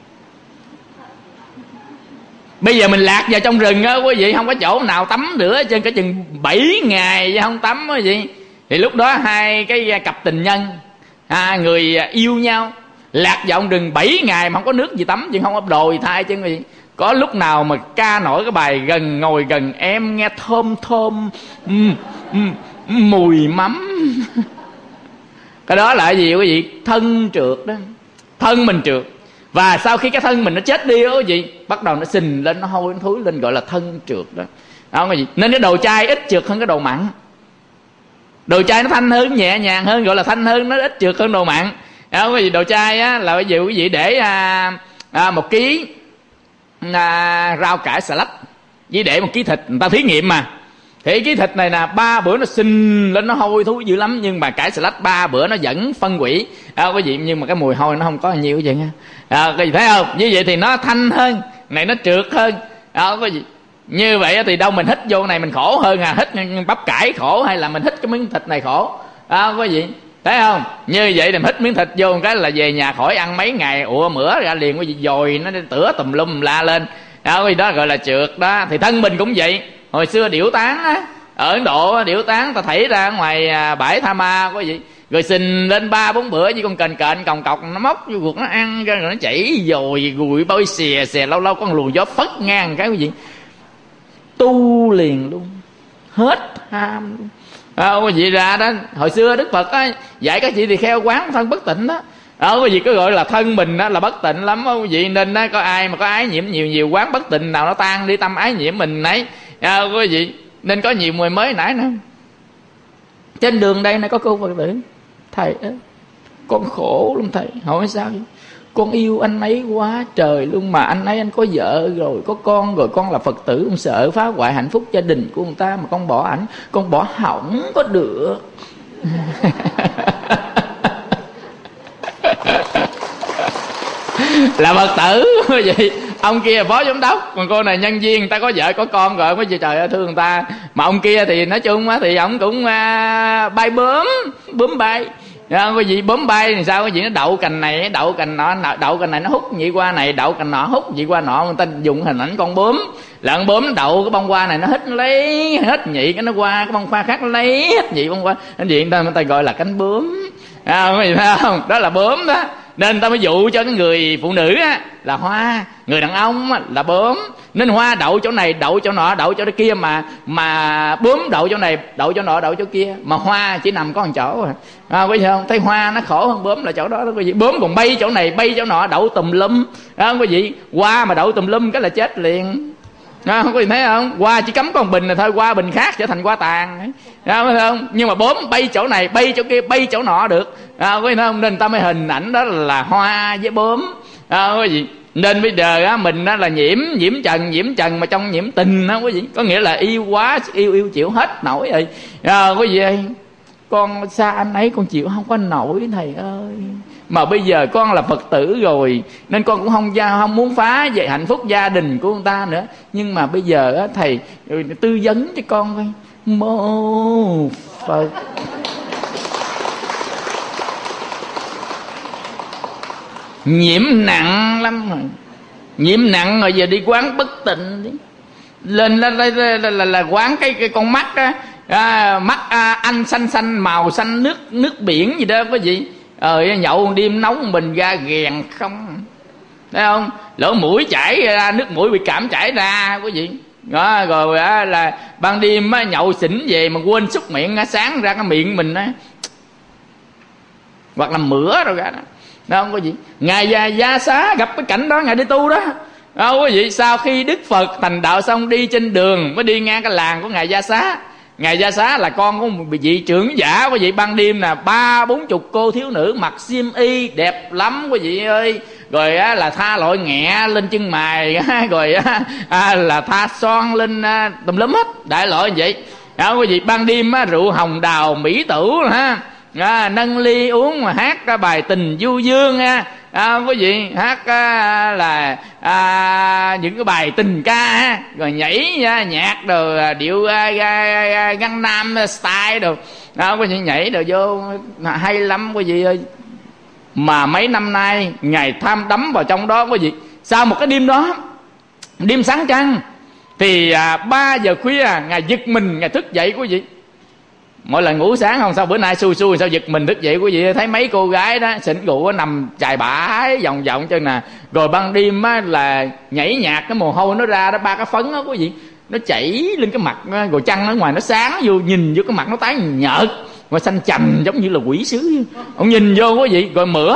Bây giờ mình lạc vào trong rừng á quý vị, không có chỗ nào tắm nữa, trên cả chừng 7 ngày không tắm quý vị. Thì lúc đó hai cái cặp tình nhân, người yêu nhau, lạc vào trong rừng 7 ngày mà không có nước gì tắm, chứ không có đồ gì thay chứ quý vị. Có lúc nào mà ca nổi cái bài ngồi gần em nghe thơm thơm mùi mắm. Cái đó là cái gì quý vị? Thân trượt đó, thân mình trượt. Và sau khi cái thân mình nó chết đi đó quý vị, bắt đầu nó sình lên, nó hôi nó thúi lên, gọi là thân trượt đó. Đó quý vị. Nên cái đồ chai ít trượt hơn cái đồ mặn. Đồ chai nó thanh hơn, nhẹ nhàng hơn, gọi là thanh hơn, nó ít trượt hơn đồ mặn. Đó quý vị. Đồ chai á là ví dụ quý vị để 1 ký rau cải xà lách, với để 1 ký thịt, người ta thí nghiệm mà. Thì cái thịt này nè 3 bữa nó sình lên, nó hôi thối dữ lắm, nhưng mà cải xà lách 3 bữa nó vẫn phân hủy. Quý vị, nhưng mà cái mùi hôi nó không có nhiều quý vị nha. Quý vị thấy không? Như vậy thì nó thanh hơn, này nó trượt hơn. Quý vị, như vậy thì đâu mình hít vô này mình khổ hơn hít bắp cải khổ, hay là mình hít cái miếng thịt này khổ? Quý vị thấy không? Như vậy thì mình hít miếng thịt vô một cái là về nhà khỏi ăn mấy ngày ụa mửa ra liền quý vị, dồi nó tửa tùm lum la lên. Quý vị, đó gọi là trượt đó. Thì thân mình cũng vậy. Hồi xưa điểu tán á, ở Ấn Độ điểu tán ta thảy ra ngoài bãi Tha Ma quý vị, rồi xình lên 3-4 bữa chứ con kền còng cọc nó móc vô ruột nó ăn, rồi nó chảy dồi gùi bôi xè, lâu lâu có một luồng gió phất ngang cái quý vị, tu liền luôn, hết ham luôn. Quý vị ra đó, hồi xưa Đức Phật á dạy các chị thì kheo quán thân bất tịnh đó. Quý vị cứ gọi là thân mình đó là bất tịnh lắm quý vị, nên đó, có ai mà có ái nhiễm nhiều quán bất tịnh nào nó tan đi tâm ái nhiễm mình nấy. Quý vị, nên có nhiều người mới nãy nữa. Trên đường đây này có cô Phật tử, thầy con khổ lắm thầy. Hỏi sao vậy? Con yêu anh ấy quá trời luôn, mà anh ấy anh có vợ rồi, có con rồi, con là Phật tử, con sợ phá hoại hạnh phúc gia đình của người ta, mà con bỏ ảnh, con bỏ hỏng có được. Là Phật tử vậy. Ông kia phó giám đốc, còn cô này nhân viên, người ta có vợ có con rồi, mới trời ơi thương người ta. Mà ông kia thì nói chung á thì ông cũng bay bướm bay. Cái gì bướm bay thì sao? Cái gì nó đậu cành này đậu cành nọ, đậu cành này nó hút vậy qua này, đậu cành nọ hút vậy qua nọ. Người ta dùng hình ảnh con bướm, là con bướm đậu cái bông hoa này nó hít lấy hết nhị cái nó qua cái bông hoa khác, nó lấy hết nhị bông hoa, cái gì người ta gọi là cánh bướm. Cái gì thấy không? Đó là bướm đó. Nên ta mới dụ cho cái người phụ nữ á là hoa, người đàn ông á là bướm. Nên hoa đậu chỗ này, đậu chỗ nọ, đậu chỗ kia, mà bướm đậu chỗ này, đậu chỗ nọ, đậu chỗ kia. Mà hoa chỉ nằm có một chỗ à. Quý vị không? Thấy hoa nó khổ hơn bướm là chỗ đó đó quý vị. Bướm còn bay chỗ này, bay chỗ nọ, đậu tùm lum đó quý vị. Hoa mà đậu tùm lum cái là chết liền. Quý vị thấy không? Hoa chỉ cắm con bình này thôi, hoa bình khác trở thành hoa tàn. Thấy không? Nhưng mà bướm bay chỗ này, bay chỗ kia, bay chỗ nọ được. Quý vị thấy không? Nên ta mới hình ảnh đó là hoa với bướm. Quý vị. Nên bây giờ á, mình đó là nhiễm trần mà trong nhiễm tình đó quý vị. Có nghĩa là yêu quá, yêu chịu hết nổi rồi. Quý vị ơi, con xa anh ấy con chịu không có nổi thầy ơi. Mà bây giờ con là Phật tử rồi, nên con cũng không muốn phá về hạnh phúc gia đình của người ta nữa. Nhưng mà bây giờ á, thầy tư vấn cho con coi. Mô Phật. Nhiễm nặng lắm rồi, nhiễm nặng rồi, giờ đi quán bất tịnh đi. Lên là quán cái con mắt á, Mắt anh xanh xanh, màu xanh nước biển gì đó quý vị. Nhậu đêm nóng mình ra ghèn không, thấy không? Lỗ mũi chảy ra, nước mũi bị cảm chảy ra quý vị. Đó, rồi là ban đêm nhậu xỉn về mà quên xúc miệng, sáng ra cái miệng mình hoặc là mửa rồi ra đó. Đó không có gì. Ngài Gia Xá gặp cái cảnh đó, ngài đi tu đó. Đó quý vị, sau khi Đức Phật thành đạo xong, đi trên đường mới đi ngang cái làng của ngài Gia Xá. Ngài Gia Xá là con của một vị trưởng giả quý vị. Ban đêm là 30-40 cô thiếu nữ mặc xiêm y đẹp lắm quý vị ơi. Rồi là tha lội nghẹ lên chân mày, rồi là tha son lên tùm lum hết, đại loại như vậy. Đó quý vị, ban đêm rượu hồng đào mỹ tử ha, nâng ly uống mà hát bài tình du dương ha. Quý vị hát là những cái bài tình ca ha, rồi nhảy nhạc rồi điệu Gangnam Style đồ, quý vị nhảy đồ vô hay lắm quý vị ơi. Mà mấy năm nay ngài tham đắm vào trong đó quý vị. Sau một cái đêm đó, đêm sáng trăng, thì 3 giờ khuya ngài giật mình, ngài thức dậy quý vị. Mỗi lần ngủ sáng không sao, bữa nay xui sao giật mình thức dậy quý vị. Thấy mấy cô gái đó xỉn rượu nằm chài bãi vòng vòng chân nè. Rồi ban đêm là nhảy nhạc, cái mồ hôi nó ra đó, 3 cái phấn đó quý vị, nó chảy lên cái mặt, rồi trăng ở ngoài nó sáng vô, nhìn vô cái mặt nó tái nhợt mà xanh chành giống như là quỷ sứ. Ông nhìn vô quý vị, rồi mửa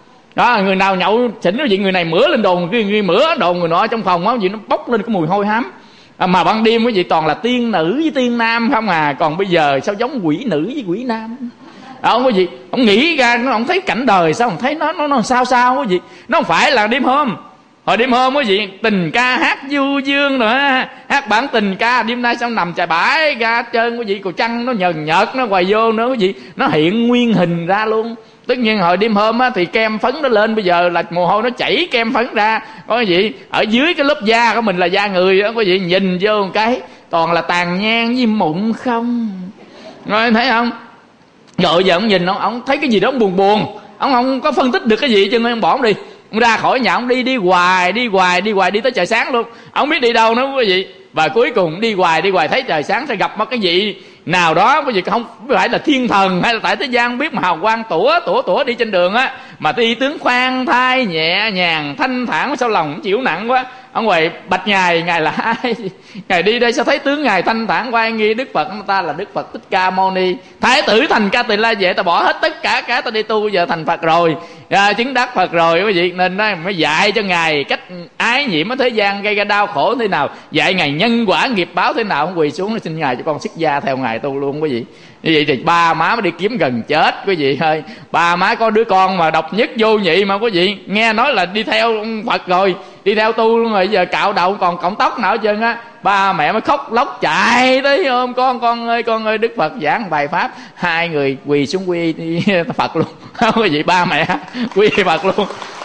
đó, người nào nhậu xỉn quý vị, người này mửa lên đồn, người mửa đồn người nọ trong phòng á, gì nó bốc lên cái mùi hôi hám. Mà ban đêm quý vị toàn là tiên nữ với tiên nam không à. Còn bây giờ sao giống quỷ nữ với quỷ nam. Ông quý vị, ông nghĩ ra ông thấy cảnh đời sao, ông thấy nó sao quý vị. Nó không phải là đêm hôm. Hồi đêm hôm quý vị tình ca hát du dương rồi hát bản tình ca, đêm nay sao nằm chài bãi ra trơn quý vị. Còn trăng nó nhờn nhợt nó quay vô nữa quý vị, nó hiện nguyên hình ra luôn. Tất nhiên hồi đêm hôm thì kem phấn nó lên, bây giờ là mồ hôi nó chảy kem phấn ra. Có cái gì ở dưới cái lớp da của mình là da người đó quý vị, nhìn vô một cái toàn là tàn nhang với mụn không. Rồi thấy không? Rồi giờ ông nhìn ông thấy cái gì đó ông buồn, ông không có phân tích được cái gì, cho nên ông bỏ ông đi. Ông ra khỏi nhà ông đi hoài đi tới trời sáng luôn, ông biết đi đâu nữa quý vị. Và cuối cùng đi hoài thấy trời sáng sẽ gặp một cái gì nào đó quý vị, không phải là thiên thần hay là tại thế gian không biết, mà hào quang tủa đi trên đường á, mà đi tướng khoan thai nhẹ nhàng thanh thản, sao lòng chịu nặng quá. Ông ngoài bạch ngài là ai? Ngài đi đây sao thấy tướng ngài thanh thản quá, nghi Đức Phật ta là Đức Phật Thích Ca Mâu Ni, thái tử thành Ca Tỳ La Vệ, ta bỏ hết tất cả ta đi tu, giờ thành Phật rồi, chứng đắc Phật rồi quý vị. Nên đó mới dạy cho ngài cách ái nhiễm ở thế gian gây ra đau khổ thế nào, dạy ngài nhân quả nghiệp báo thế nào. Ông quỳ xuống xin ngài cho con xuất gia theo ngài tu luôn quý vị. Như vậy thì ba má mới đi kiếm gần chết quý vị ơi. Ba má có đứa con mà độc nhất vô nhị mà quý vị, nghe nói là đi theo Phật rồi, đi theo tu luôn rồi, giờ cạo đầu còn cọng tóc nào hết trơn á. Ba mẹ mới khóc lóc chạy tới ôm con ơi Đức Phật giảng bài pháp. Hai người quỳ xuống quy Phật luôn quý vị, ba mẹ quy Phật luôn.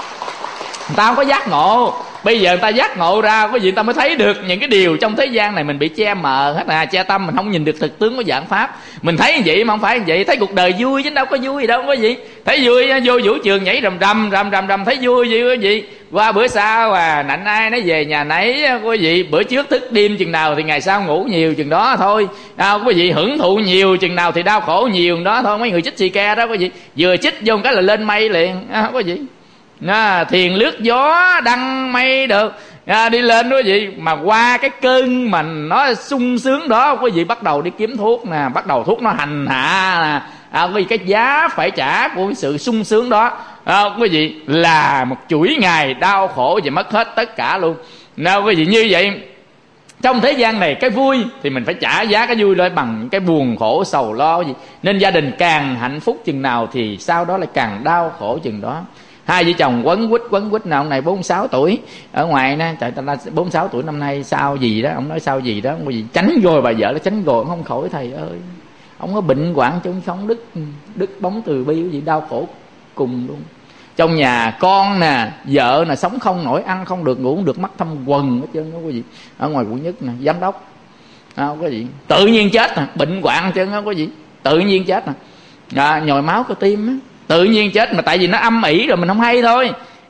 Người ta không có giác ngộ. Bây giờ người ta giác ngộ ra quý vị, người ta mới thấy được những cái điều trong thế gian này mình bị che mờ hết che tâm, mình không nhìn được thực tướng của dạng pháp. Mình thấy như vậy mà không phải như vậy. Thấy cuộc đời vui chứ đâu có vui gì đâu quý vị. Thấy vui vô vũ trường nhảy rầm thấy vui gì quý vị. Qua bữa sau nạnh ai nó về nhà nấy quý vị. Bữa trước thức đêm chừng nào thì ngày sau ngủ nhiều chừng đó thôi. Quý vị hưởng thụ nhiều chừng nào thì đau khổ nhiều chừng đó thôi. Mấy người chích xì ke đó quý vị, vừa chích vô cái là lên mây liền quý vị. Thiền lướt gió đăng mây được, đi lên quý vị. Mà qua cái cơn mà nó sung sướng đó quý vị bắt đầu đi kiếm thuốc nè, bắt đầu thuốc nó hành hạ nè, vì cái giá phải trả của sự sung sướng đó quý vị là một chuỗi ngày đau khổ và mất hết tất cả luôn. Quý vị như vậy trong thế gian này, cái vui thì mình phải trả giá cái vui lên bằng cái buồn khổ sầu lo gì. Nên gia đình càng hạnh phúc chừng nào thì sau đó lại càng đau khổ chừng đó. Hai vợ chồng quấn quýt nào, ông này 46 tuổi ở ngoài nè, trời ta 46 tuổi năm nay sao gì đó, ông nói sao gì đó, ông gì tránh rồi bà vợ nó tránh rồi không khỏi thầy ơi. Ông có bệnh hoạn chứ không đứt bóng từ bi, cái gì đau khổ cùng luôn. Trong nhà con nè, vợ nè, sống không nổi, ăn không được, ngủ không được, mắt thâm quần hết trơn đó quý vị. Ở ngoài quận Nhất nè, giám đốc quý vị, tự nhiên chết nè, bệnh hoạn trơn đó quý vị, tự nhiên chết nè, nhồi máu cơ tim á, tự nhiên chết. Mà tại vì nó âm ỉ rồi mình không hay thôi.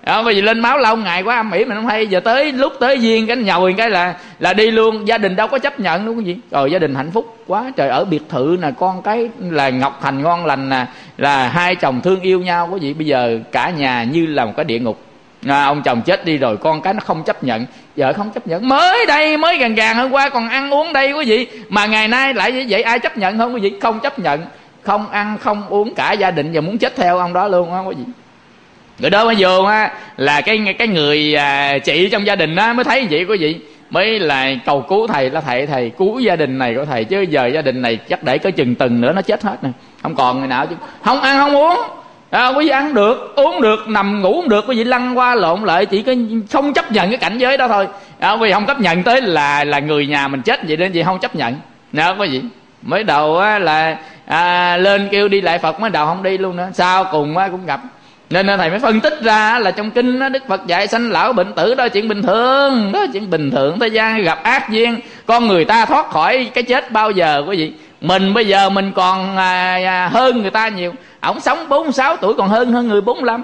Bởi vì lên máu lâu ngày quá âm ỉ mình không hay, giờ tới lúc tới duyên cái nhồi cái là đi luôn. Gia đình đâu có chấp nhận đúng không gì. Rồi gia đình hạnh phúc quá trời, ở biệt thự nè, con cái là ngọc thành ngon lành nè, là hai chồng thương yêu nhau quý vị. Bây giờ cả nhà như là một cái địa ngục. Ông chồng chết đi rồi, con cái nó không chấp nhận, vợ không chấp nhận. Mới đây mới gàn hôm qua còn ăn uống đây quý vị, mà ngày nay lại như vậy, ai chấp nhận không quý vị? Không chấp nhận, không ăn không uống, cả gia đình giờ muốn chết theo ông đó luôn á quý vị. Rồi đó mới vô á là cái người chị trong gia đình á mới thấy vậy quý vị, mới là cầu cứu thầy, là thầy cứu gia đình này của thầy, chứ giờ gia đình này chắc để có chừng tuần nữa nó chết hết nè, không còn người nào chứ. Không ăn không uống, quý vị ăn được uống được, nằm ngủ cũng được quý vị, lăn qua lộn lại, chỉ có không chấp nhận cái cảnh giới đó thôi. Quý vị không chấp nhận tới là người nhà mình chết vậy, nên chị không chấp nhận nè quý vị. Mới đầu á là lên kêu đi lại Phật, mới đầu không đi luôn nữa, sau cùng á cũng gặp. Nên thầy mới phân tích ra là trong kinh đó, Đức Phật dạy sanh lão bệnh tử đó chuyện bình thường, đó chuyện bình thường. Thế gian gặp ác duyên, con người ta thoát khỏi cái chết bao giờ quý vị. Mình bây giờ mình còn hơn người ta nhiều. Ổng sống 46 tuổi còn hơn người 45,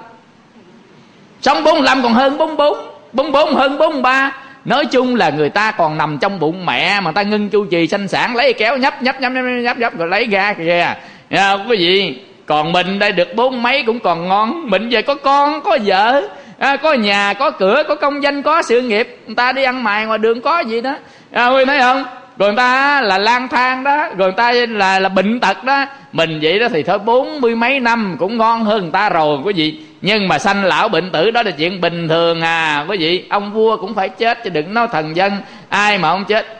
sống 45 còn hơn 44, 44 hơn 43. Nói chung là người ta còn nằm trong bụng mẹ mà ta ngưng chu trì sanh sản, lấy kéo nhấp rồi lấy ra kìa quý vị. Còn mình đây được 40 mấy cũng còn ngon. Mình về có con có vợ, có nhà có cửa, có công danh, có sự nghiệp. Người ta đi ăn mày ngoài đường có gì đó, quý thấy không? Rồi người ta là lang thang đó, rồi người ta là bệnh tật đó. Mình vậy đó thì thôi 40 mấy năm cũng ngon hơn người ta rồi quý vị. Nhưng mà sanh lão bệnh tử đó là chuyện bình thường quý vị. Ông vua cũng phải chết chứ đừng nói thần dân, ai mà không chết.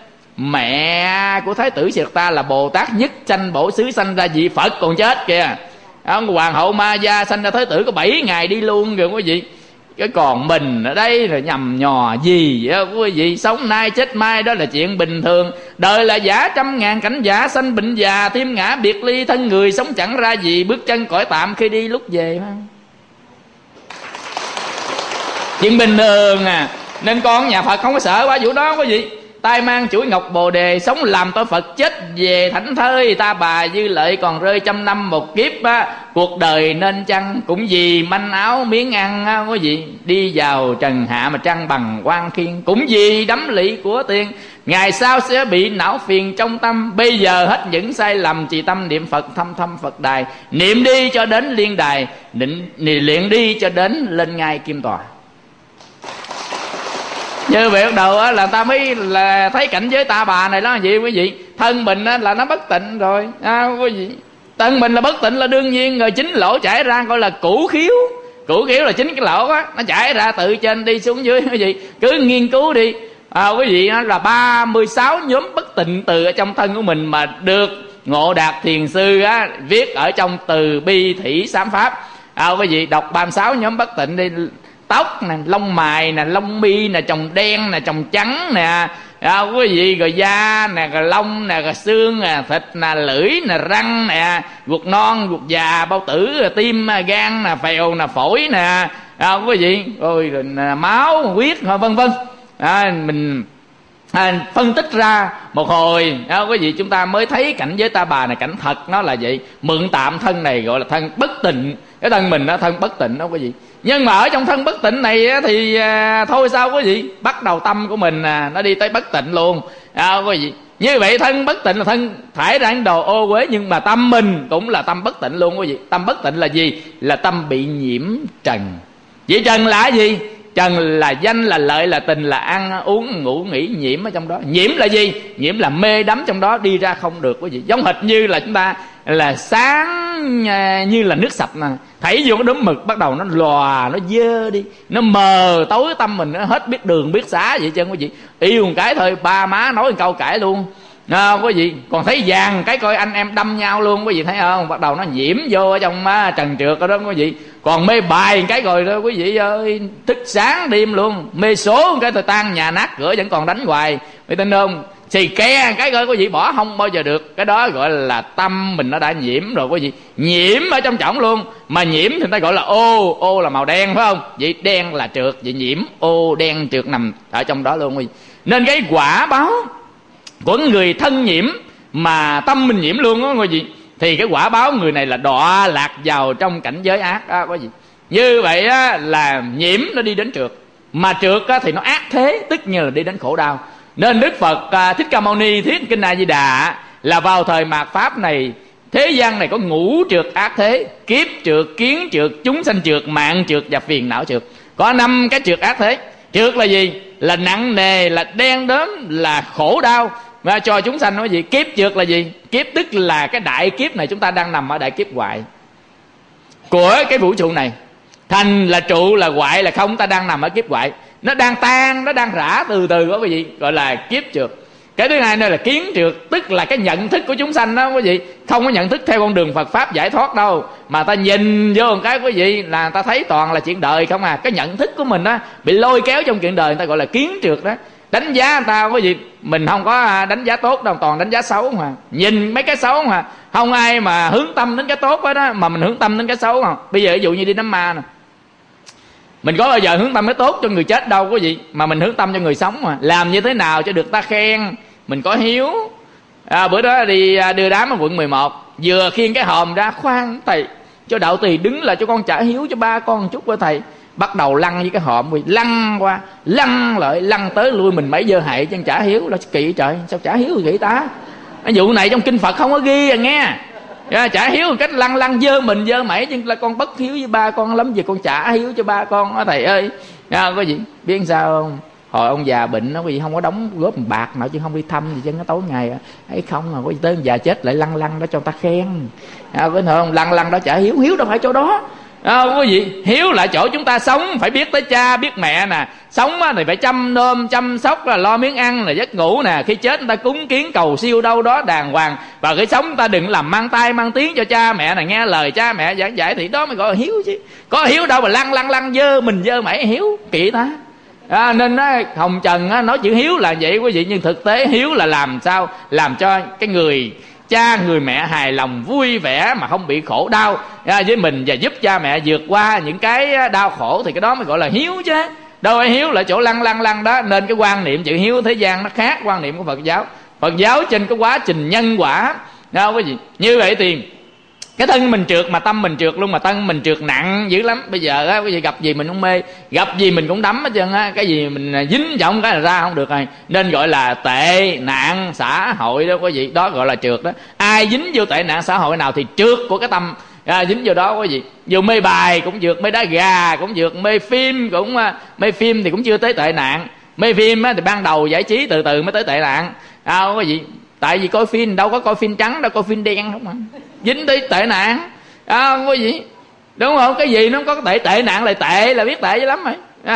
Mẹ của Thái tử Siddhartha là Bồ Tát nhất sanh bổ xứ, sanh ra vị Phật còn chết kìa. Hoàng hậu Ma Gia sanh ra Thái tử có 7 ngày đi luôn kìa quý vị. Cái còn mình ở đây là nhầm nhò gì vậy quý vị? Sống nay chết mai đó là chuyện bình thường. Đời là giả trăm ngàn cảnh giả, sanh bệnh già tim ngã biệt ly, thân người sống chẳng ra gì, bước chân cõi tạm khi đi lúc về mà. Chuyện bình thường Nên con nhà Phật không có sợ qua vụ đó quý vị. tay mang chuỗi ngọc bồ đề, sống làm tội Phật, chết về thảnh thơi. Ta bà dư lợi còn rơi 100 năm một kiếp á, cuộc đời nên chăng cũng vì manh áo miếng ăn á, quý vị. Đi vào trần hạ mà trăng bằng quan khiên, cũng vì đắm lụy của tiền. Ngày sau sẽ bị não phiền trong tâm. Bây giờ hết những sai lầm, trì tâm niệm Phật, thâm thâm Phật đài. Niệm đi cho đến liên đài, luyện đi cho đến lên ngai kim tòa. Như vậy bắt đầu là ta mới là thấy cảnh giới ta bà này đó là gì quý vị. Thân mình là nó bất tịnh rồi quý vị. Thân mình là bất tịnh là đương nhiên rồi. Chính lỗ chảy ra gọi là cửu khiếu. Cửu khiếu là chính cái lỗ á, nó chảy ra từ trên đi xuống dưới quý vị. Cứ nghiên cứu đi quý vị, nó là 36 nhóm bất tịnh từ ở trong thân của mình mà được Ngộ Đạt Thiền Sư á, viết ở trong Từ Bi Thủy Sám Pháp. Quý vị đọc 36 nhóm bất tịnh đi. Tóc nè, lông mày nè, lông mi nè, tròng đen nè, tròng trắng nè, quý vị, rồi da nè, rồi lông nè, rồi xương nè, thịt nè, lưỡi nè, răng nè, ruột non, ruột già, bao tử, rồi tim, gan nè, phèo nè, phổi nè, quý vị, rồi máu, huyết, vân vân. Mình phân tích ra một hồi quý vị, chúng ta mới thấy cảnh giới ta bà này cảnh thật nó là vậy. Mượn tạm thân này gọi là thân bất tịnh. Cái thân mình đó thân bất tịnh đó quý vị. Nhưng mà ở trong thân bất tịnh này thì thôi sao quý vị, bắt đầu tâm của mình nó đi tới bất tịnh luôn quý vị. Như vậy thân bất tịnh là thân thải ra những đồ ô uế, nhưng mà tâm mình cũng là tâm bất tịnh luôn quý vị. Tâm bất tịnh là gì? Là tâm bị nhiễm trần. Vậy trần là gì? Trần là danh, là lợi, là tình, là ăn uống ngủ nghỉ. Nhiễm ở trong đó. Nhiễm là gì? Nhiễm là mê đắm trong đó, đi ra không được quý vị. Giống hệt như là chúng ta là sáng như là nước sạch nè, thảy vô cái đốm mực bắt đầu nó lòa, nó dơ đi, nó mờ tối tâm mình, nó hết biết đường biết xá vậy chứ quý vị. Yêu một cái thôi ba má nói một câu cãi luôn quý vị. Còn thấy vàng cái coi anh em đâm nhau luôn quý vị, thấy không? Bắt đầu nó nhiễm vô ở trong trần trượt đó quý vị. Còn mê bài cái rồi đó quý vị ơi, thức sáng đêm luôn. Mê số cái thôi tan nhà nát cửa vẫn còn đánh hoài, quý tin không? Xì ke cái gọi quý vị bỏ không bao giờ được. Cái đó gọi là tâm mình nó đã nhiễm rồi quý vị. Nhiễm ở trong trọng luôn. Mà nhiễm thì người ta gọi là ô. Ô là màu đen phải không? Vậy đen là trượt. Vậy nhiễm ô đen trượt nằm ở trong đó luôn quý vị. Nên cái quả báo của người thân nhiễm mà tâm mình nhiễm luôn đó quý vị, thì cái quả báo người này là đọa lạc vào trong cảnh giới ác đó quý vị. Như vậy á, là nhiễm nó đi đến trượt, mà trượt á, thì nó ác thế, tức như là đi đến khổ đau. Nên Đức Phật Thích Ca Mâu Ni thuyết kinh A Di Đà là vào thời mạt pháp này, thế gian này có ngũ trượt ác thế: kiếp trượt, kiến trượt, chúng sanh trượt, mạng trượt và phiền não trượt. Có 5 cái trượt ác thế. Trượt là gì? Là nặng nề, là đen đớm, là khổ đau mà cho chúng sanh. Nói gì? Kiếp trượt là gì? Kiếp tức là cái đại kiếp này, chúng ta đang nằm ở đại kiếp hoại của cái vũ trụ này. Thành là trụ, là hoại là không, ta đang nằm ở kiếp hoại. Nó đang tan, nó đang rã từ từ đó quý vị, gọi là kiếp trượt. Cái thứ hai nữa là kiến trượt, tức là cái nhận thức của chúng sanh đó quý vị, không có nhận thức theo con đường Phật Pháp giải thoát đâu, mà ta nhìn vô một cái quý vị là ta thấy toàn là chuyện đời không à. Cái nhận thức của mình đó bị lôi kéo trong chuyện đời, người ta gọi là kiến trượt đó. Đánh giá người ta quý vị, mình không có đánh giá tốt đâu, toàn đánh giá xấu mà. Nhìn mấy cái xấu mà không ai mà hướng tâm đến cái tốt đó, mà mình hướng tâm đến cái xấu không. Bây giờ ví dụ như đi đám ma nè, mình có bao giờ hướng tâm cái tốt cho người chết đâu quý vị, mà mình hướng tâm cho người sống mà. Làm như thế nào cho được ta khen, mình có hiếu. Bữa đó đi đưa đám ở quận 11, vừa khiêng cái hòm ra, khoan thầy cho đạo tỳ đứng là cho con trả hiếu cho ba con một chút với thầy. Bắt đầu lăn với cái hòm, lăn qua lăn lại, lăn tới lui, mình mấy giờ hại chân trả hiếu là kỳ trời, sao trả hiếu kỳ ta. Cái vụ này trong kinh Phật không có ghi à nghe. Trả hiếu một cách lăn lăn dơ mình dơ mẩy, chứ là con bất hiếu với ba con lắm, vì con trả hiếu cho ba con đó thầy ơi. Có gì biết sao không? Hồi ông già bệnh nó, quý vị không có đóng góp một bạc nào, chứ không đi thăm gì chứ nó tối ngày ấy không mà có gì tới già chết lại lăn lăn đó cho ta khen. Có không? Lăn lăn đó trả hiếu, hiếu đâu phải chỗ đó. Không có gì, hiếu là chỗ chúng ta sống phải biết tới cha biết mẹ nè. Sống thì phải chăm nom chăm sóc, là lo miếng ăn là giấc ngủ nè. Khi chết người ta cúng kiến cầu siêu đâu đó đàng hoàng. Và khi sống ta đừng làm mang tay mang tiếng cho cha mẹ này, nghe lời cha mẹ giảng dạy, thì đó mới gọi là hiếu chứ. Có hiếu đâu mà lăn lăn lăn dơ mình dơ mẩy hiếu kỵ ta. Nên Hồng Trần nói chữ hiếu là vậy quý vị, nhưng thực tế hiếu là làm sao làm cho cái người cha người mẹ hài lòng vui vẻ mà không bị khổ đau với mình, và giúp cha mẹ vượt qua những cái đau khổ, thì cái đó mới gọi là hiếu chứ. Đâu phải hiếu là chỗ lăn lăn lăn đó. Nên cái quan niệm chữ hiếu thế gian nó khác quan niệm của Phật giáo. Phật giáo trên cái quá trình nhân quả đâu quý vị. Như vậy thì cái thân mình trượt mà tâm mình trượt luôn, mà thân mình trượt nặng dữ lắm. Bây giờ á quý vị gặp gì mình cũng mê, gặp gì mình cũng đắm hết trơn á. Cái gì mình dính trọng cái là ra không được rồi. Nên gọi là tệ nạn xã hội đó quý vị, đó gọi là trượt đó. Ai dính vô tệ nạn xã hội nào thì trượt của cái tâm dính vô đó quý vị. Dù mê bài cũng trượt, mê đá gà cũng trượt, mê phim cũng mê phim thì cũng chưa tới tệ nạn. Mê phim thì ban đầu giải trí, từ từ mới tới tệ nạn quý vị. Tại vì coi phim đâu có coi phim trắng đâu, coi phim đen không mà dính tới tệ nạn không có gì, đúng không? Cái gì nó có tệ nạn là tệ là biết tệ dữ lắm rồi.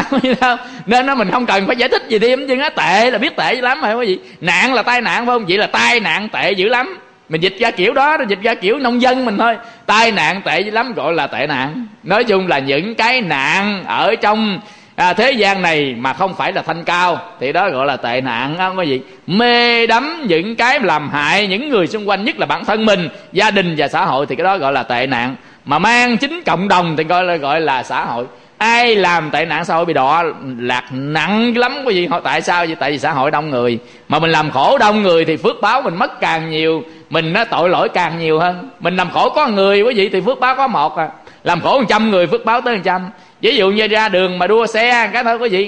Nên mình không cần phải giải thích gì thêm, chứ tệ là biết tệ dữ lắm rồi quý vị. Nạn là tai nạn phải không? Vậy là tai nạn tệ dữ lắm. Mình dịch ra kiểu đó, dịch ra kiểu nông dân mình thôi. Tai nạn tệ dữ lắm gọi là tệ nạn. Nói chung là những cái nạn ở trong thế gian này mà không phải là thanh cao thì đó gọi là tệ nạn không quý vị. Mê đắm những cái làm hại những người xung quanh, nhất là bản thân mình, gia đình và xã hội, thì cái đó gọi là tệ nạn. Mà mang chính cộng đồng thì gọi là xã hội. Ai làm tệ nạn xã hội bị đọa lạc nặng lắm quý vị. Tại sao vậy? Tại vì xã hội đông người, mà mình làm khổ đông người thì phước báo mình mất càng nhiều, mình tội lỗi càng nhiều hơn. Mình làm khổ có người quý vị thì phước báo có một làm khổ 100 người phước báo tới 100. Ví dụ như ra đường mà đua xe cái thôi quý vị,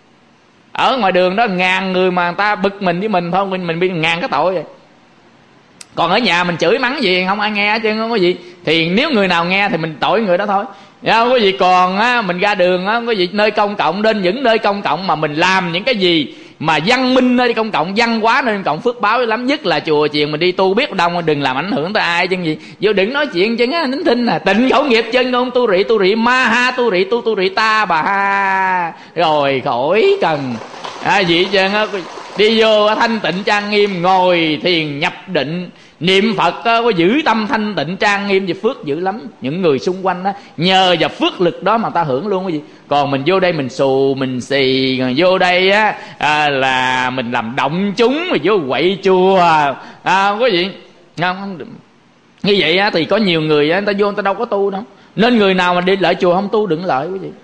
ở ngoài đường đó 1000 người mà người ta bực mình với mình thôi, mình bị 1000 cái tội rồi. Còn ở nhà mình chửi mắng gì không ai nghe chứ không có gì, thì nếu người nào nghe thì mình tội người đó thôi. Không có gì. Còn mình ra đường có gì nơi công cộng, đến những nơi công cộng mà mình làm những cái gì mà văn minh nơi công cộng, văn hóa nơi công cộng, phước báo lắm. Nhất là chùa chiền mình đi tu biết đông, đừng làm ảnh hưởng tới ai chứ gì. Vô đừng nói chuyện chứ nín thinh tịnh khẩu nghiệp chân ngôn tu rị ma ha tu rị ta bà ha, rồi khỏi cần vậy chứ. Đi vô thanh tịnh trang nghiêm, ngồi thiền nhập định niệm Phật có giữ tâm thanh tịnh trang nghiêm thì phước dữ lắm. Những người xung quanh đó nhờ vào phước lực đó mà ta hưởng luôn cái gì. Còn mình vô đây mình xù mình xì, rồi vô đây là mình làm động chúng, rồi vô quậy chùa có gì không. Như vậy thì có nhiều người người ta vô người ta đâu có tu đâu. Nên người nào mà đi lại chùa không tu đừng lợi quý vị.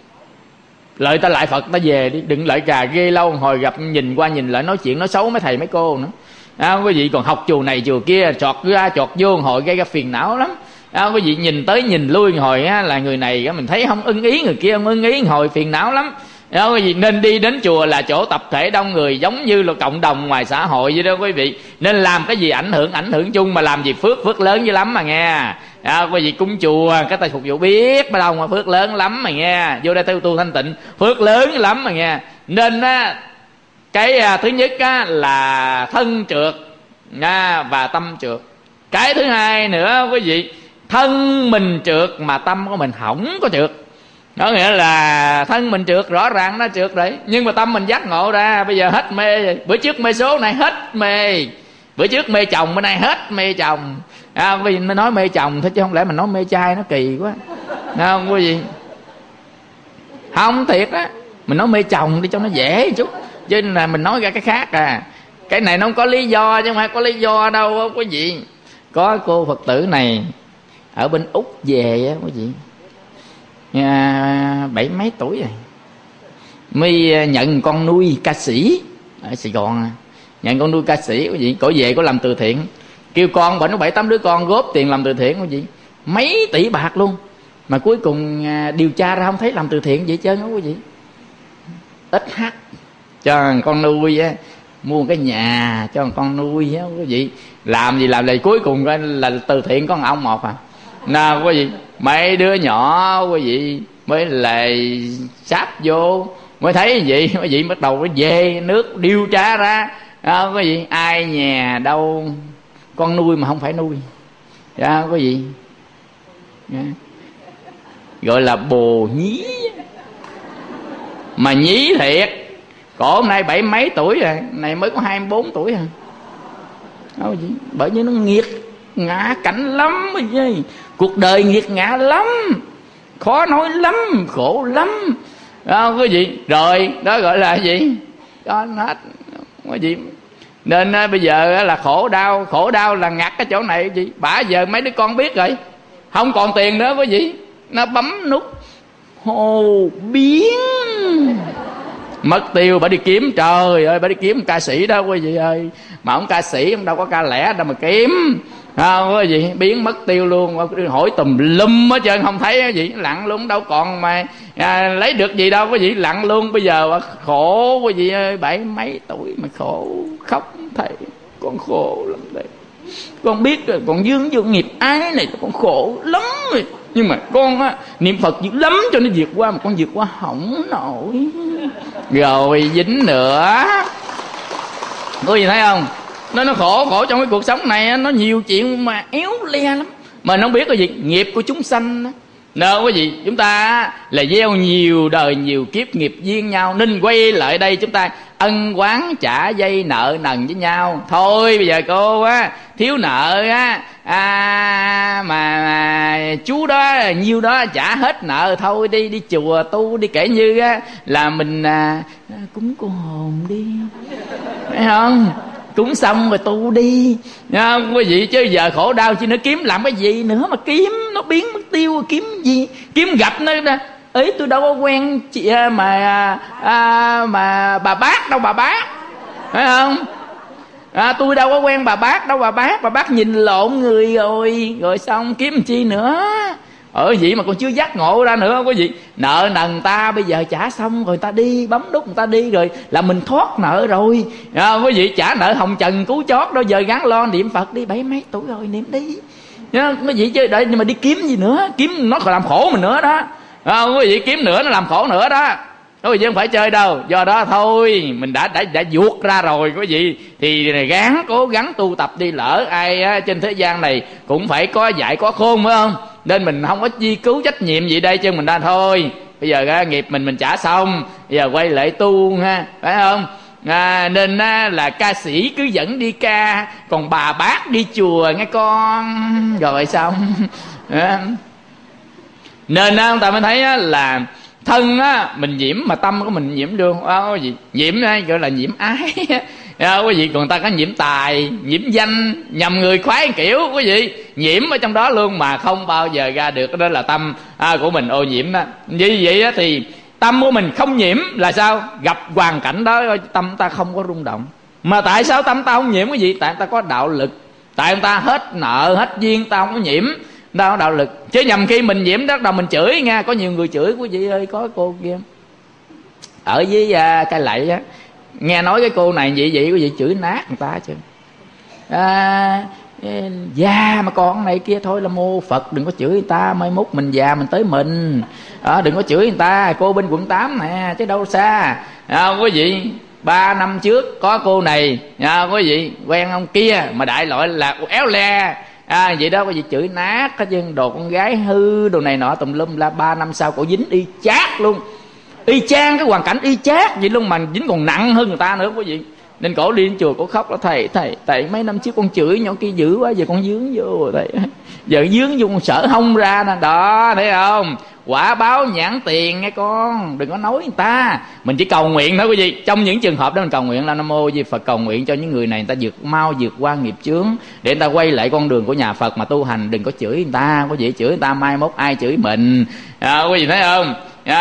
Lợi ta lại Phật ta về đi, đừng lợi cà ghê lâu hồi gặp nhìn qua nhìn lại nói chuyện nói xấu mấy thầy mấy cô nữa quý vị. Còn học chùa này chùa kia chọt ra chọt vô hồi gây ra phiền não lắm. Quý vị nhìn tới nhìn lui hồi á, là người này mình thấy không ưng ý, người kia không ưng ý, hồi phiền não lắm. Quý vị nên đi đến chùa là chỗ tập thể đông người, giống như là cộng đồng ngoài xã hội vậy đó quý vị. Nên làm cái gì ảnh hưởng chung, mà làm gì phước lớn dữ lắm mà nghe. Quý vị cúng chùa cái tay phục vụ biết bao đâu mà phước lớn lắm mà nghe. Vô đây tu thanh tịnh phước lớn lắm mà nghe. Nên á, cái thứ nhất á, là thân trượt và tâm trượt. Cái thứ hai nữa quý vị, thân mình trượt mà tâm của mình không có trượt. Đó nghĩa là thân mình trượt rõ ràng nó trượt đấy, nhưng mà tâm mình giác ngộ ra. Bây giờ hết mê, bữa trước mê số này hết mê, bữa trước mê chồng bữa nay hết mê chồng. Vì mình nói mê chồng thôi chứ không lẽ mình nói mê trai nó kỳ quá. Không quý vị, không thiệt á, mình nói mê chồng đi cho nó dễ chút, chứ là mình nói ra cái khác. Cái này nó không có lý do chứ không phải có lý do đâu quý vị. Có cô Phật tử này ở bên Úc về á quý vị, 70 mấy tuổi rồi, mới nhận con nuôi ca sĩ ở Sài Gòn. Nhận con nuôi ca sĩ quý vị, cổ về có làm từ thiện, kêu con bệnh nó 7-8 đứa con góp tiền làm từ thiện quý vị, mấy tỷ bạc luôn. Mà cuối cùng điều tra ra không thấy làm từ thiện vậy trơn đó quý vị. Ít hát cho con nuôi á, mua cái nhà cho con nuôi á quý vị. Làm gì làm, cuối cùng là từ thiện có ông một nào quý vị. Mấy đứa nhỏ quý vị mới lại sáp vô, mới thấy vậy quý vị bắt đầu về nước điều tra ra quý vị, ai nhà đâu con nuôi mà không phải nuôi quý vị. Gọi là bồ nhí, mà nhí thiệt. Cổ hôm nay 70 mấy tuổi rồi, này mới có 24 tuổi à. Bởi vì nó nghiệt ngã cảnh lắm chứ. Cuộc đời nghiệt ngã lắm, khó nói lắm, khổ lắm quý vị. Rồi đó gọi là gì đó hết quý vị. Nên bây giờ là khổ đau là ngặt cái chỗ này gì. Bả giờ mấy đứa con biết rồi, không còn tiền nữa quý vị, nó bấm nút hồ biến mất tiêu. Bà đi kiếm, trời ơi, bà đi kiếm ca sĩ đó quý vị ơi. Mà ông ca sĩ ông đâu có ca lẻ đâu mà kiếm quý vị, biến mất tiêu luôn. Hỏi tùm lum hết trơn không thấy cái gì, lặng luôn, đâu còn mà lấy được gì đâu quý vị, lặng luôn. Bây giờ khổ quý vị ơi, 70 mấy tuổi mà khổ, khóc thầy con khổ lắm đây. Con biết rồi, con dương vô nghiệp ái này con khổ lắm rồi. Nhưng mà con á, niệm Phật dữ lắm cho nó vượt qua, mà con vượt qua không nổi. Rồi dính nữa. Có gì thấy không? Nó khổ trong cái cuộc sống này, nó nhiều chuyện mà éo le lắm. Mà nó không biết cái gì, nghiệp của chúng sanh đó. Nè quý vị, chúng ta là gieo nhiều đời nhiều kiếp nghiệp duyên nhau, nên quay lại đây chúng ta ân oán trả dây nợ nần với nhau. Thôi bây giờ cô á thiếu nợ á mà chú đó nhiêu đó trả hết nợ, thôi đi chùa tu đi, kể như á là mình cúng cô hồn đi, phải không? Cúng xong rồi tu đi nha quý vị. Chứ giờ khổ đau chứ nó kiếm làm cái gì nữa mà kiếm, nó biến mất tiêu, kiếm gì, kiếm gặp nó ấy. Tôi đâu có quen chị mà bà bác đâu, bà bác phải không? Tôi đâu có quen bà bác đâu, bà bác nhìn lộn người rồi xong kiếm chi nữa. Vậy mà còn chưa giác ngộ ra nữa quý vị. Nợ nần ta bây giờ trả xong rồi ta đi bấm nút người ta đi rồi là mình thoát nợ rồi quý vị. Trả nợ hồng trần cứu chót đâu, giờ gắng lo niệm Phật đi, 70 mấy tuổi rồi niệm đi quý vị. Chứ đợi nhưng mà đi kiếm gì nữa, kiếm nó còn làm khổ mình nữa đó quý vị. Kiếm nữa nó làm khổ nữa đó quý vị, không phải chơi đâu. Do đó thôi mình đã vuột ra rồi quý vị, thì cố gắng tu tập đi. Lỡ ai trên thế gian này cũng phải có dạy có khôn, phải không? Nên mình không có chi cứu trách nhiệm gì đây, chứ mình đã thôi bây giờ nghiệp mình trả xong, bây giờ quay lại tu ha, phải không? Nên là ca sĩ cứ dẫn đi ca, còn bà bác đi chùa nghe con, rồi xong. Nên chúng ta mới thấy là thân mình nhiễm mà tâm của mình nhiễm luôn. Gì nhiễm gọi là nhiễm ái quý vị. Còn ta có nhiễm tài, nhiễm danh, nhầm người khoái kiểu quý vị, nhiễm ở trong đó luôn mà không bao giờ ra được. Đó là tâm của mình ô nhiễm đó. Như vậy thì tâm của mình không nhiễm là sao? Gặp hoàn cảnh đó tâm ta không có rung động. Mà tại sao tâm ta không nhiễm cái gì? Tại ta có đạo lực, tại ta hết nợ hết duyên ta không có nhiễm Đó đạo lực. Chứ nhầm khi mình nhiễm bắt đầu mình chửi nha. Có nhiều người chửi quý vị ơi, có cô kia ở với Cai Lậy á, nghe nói cái cô này vậy quý vị chửi nát người ta chứ. Già mà con này kia thôi là mô Phật, đừng có chửi người ta, mai mốt mình già mình tới mình. Đừng có chửi người ta, cô bên quận 8 nè chứ đâu xa. Quý vị 3 năm trước có cô này quý vị quen ông kia mà đại loại là éo le vậy đó, quý vị chửi nát hết chứ, đồ con gái hư đồ này nọ tùm lum la. 3 năm sau cổ dính y chát luôn, y chang cái hoàn cảnh y chát vậy luôn, mà dính còn nặng hơn người ta nữa quý vị. Nên cổ đi đến chùa cổ khóc là thầy tại mấy năm trước con chửi nhỏ kia dữ quá, giờ con dướng vô thầy, giờ dướng vô con sợ hông ra nè. Đó thấy không, quả báo nhãn tiền nghe con, đừng có nói người ta. Mình chỉ cầu nguyện thôi quý vị. Trong những trường hợp đó mình cầu nguyện là Nam Mô Di Phật, cầu nguyện cho những người này người ta mau vượt qua nghiệp chướng để người ta quay lại con đường của nhà Phật mà tu hành. Đừng có chửi người ta quý vị, chửi người ta mai mốt ai chửi mình. Quý vị thấy không,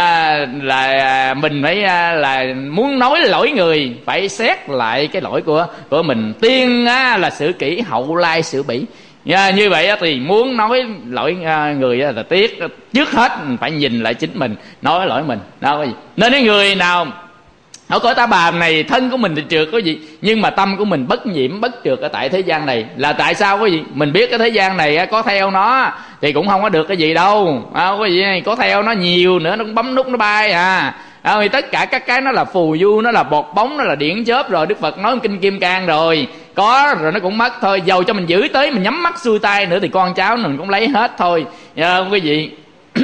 là mình phải là muốn nói lỗi người phải xét lại cái lỗi của mình. Tiên là sự kỷ, hậu lai sự bỉ. Như vậy thì muốn nói lỗi người là tiếc, trước hết mình phải nhìn lại chính mình, nói lỗi mình đó. Nên cái người nào ở cõi Ta Bà này thân của mình thì trượt quý vị, nhưng mà tâm của mình bất nhiễm bất trượt ở tại thế gian này. Là tại sao quý vị? Mình biết cái thế gian này có theo nó thì cũng không có được cái gì đâu. Quý vị có theo nó nhiều nữa nó cũng bấm nút nó bay thì tất cả các cái nó là phù du, nó là bọt bóng, nó là điện chớp rồi. Đức Phật nói kinh Kim Cang rồi, có rồi nó cũng mất thôi. Dầu cho mình giữ tới mình nhắm mắt xuôi tay nữa thì con cháu mình cũng lấy hết thôi. Quý vị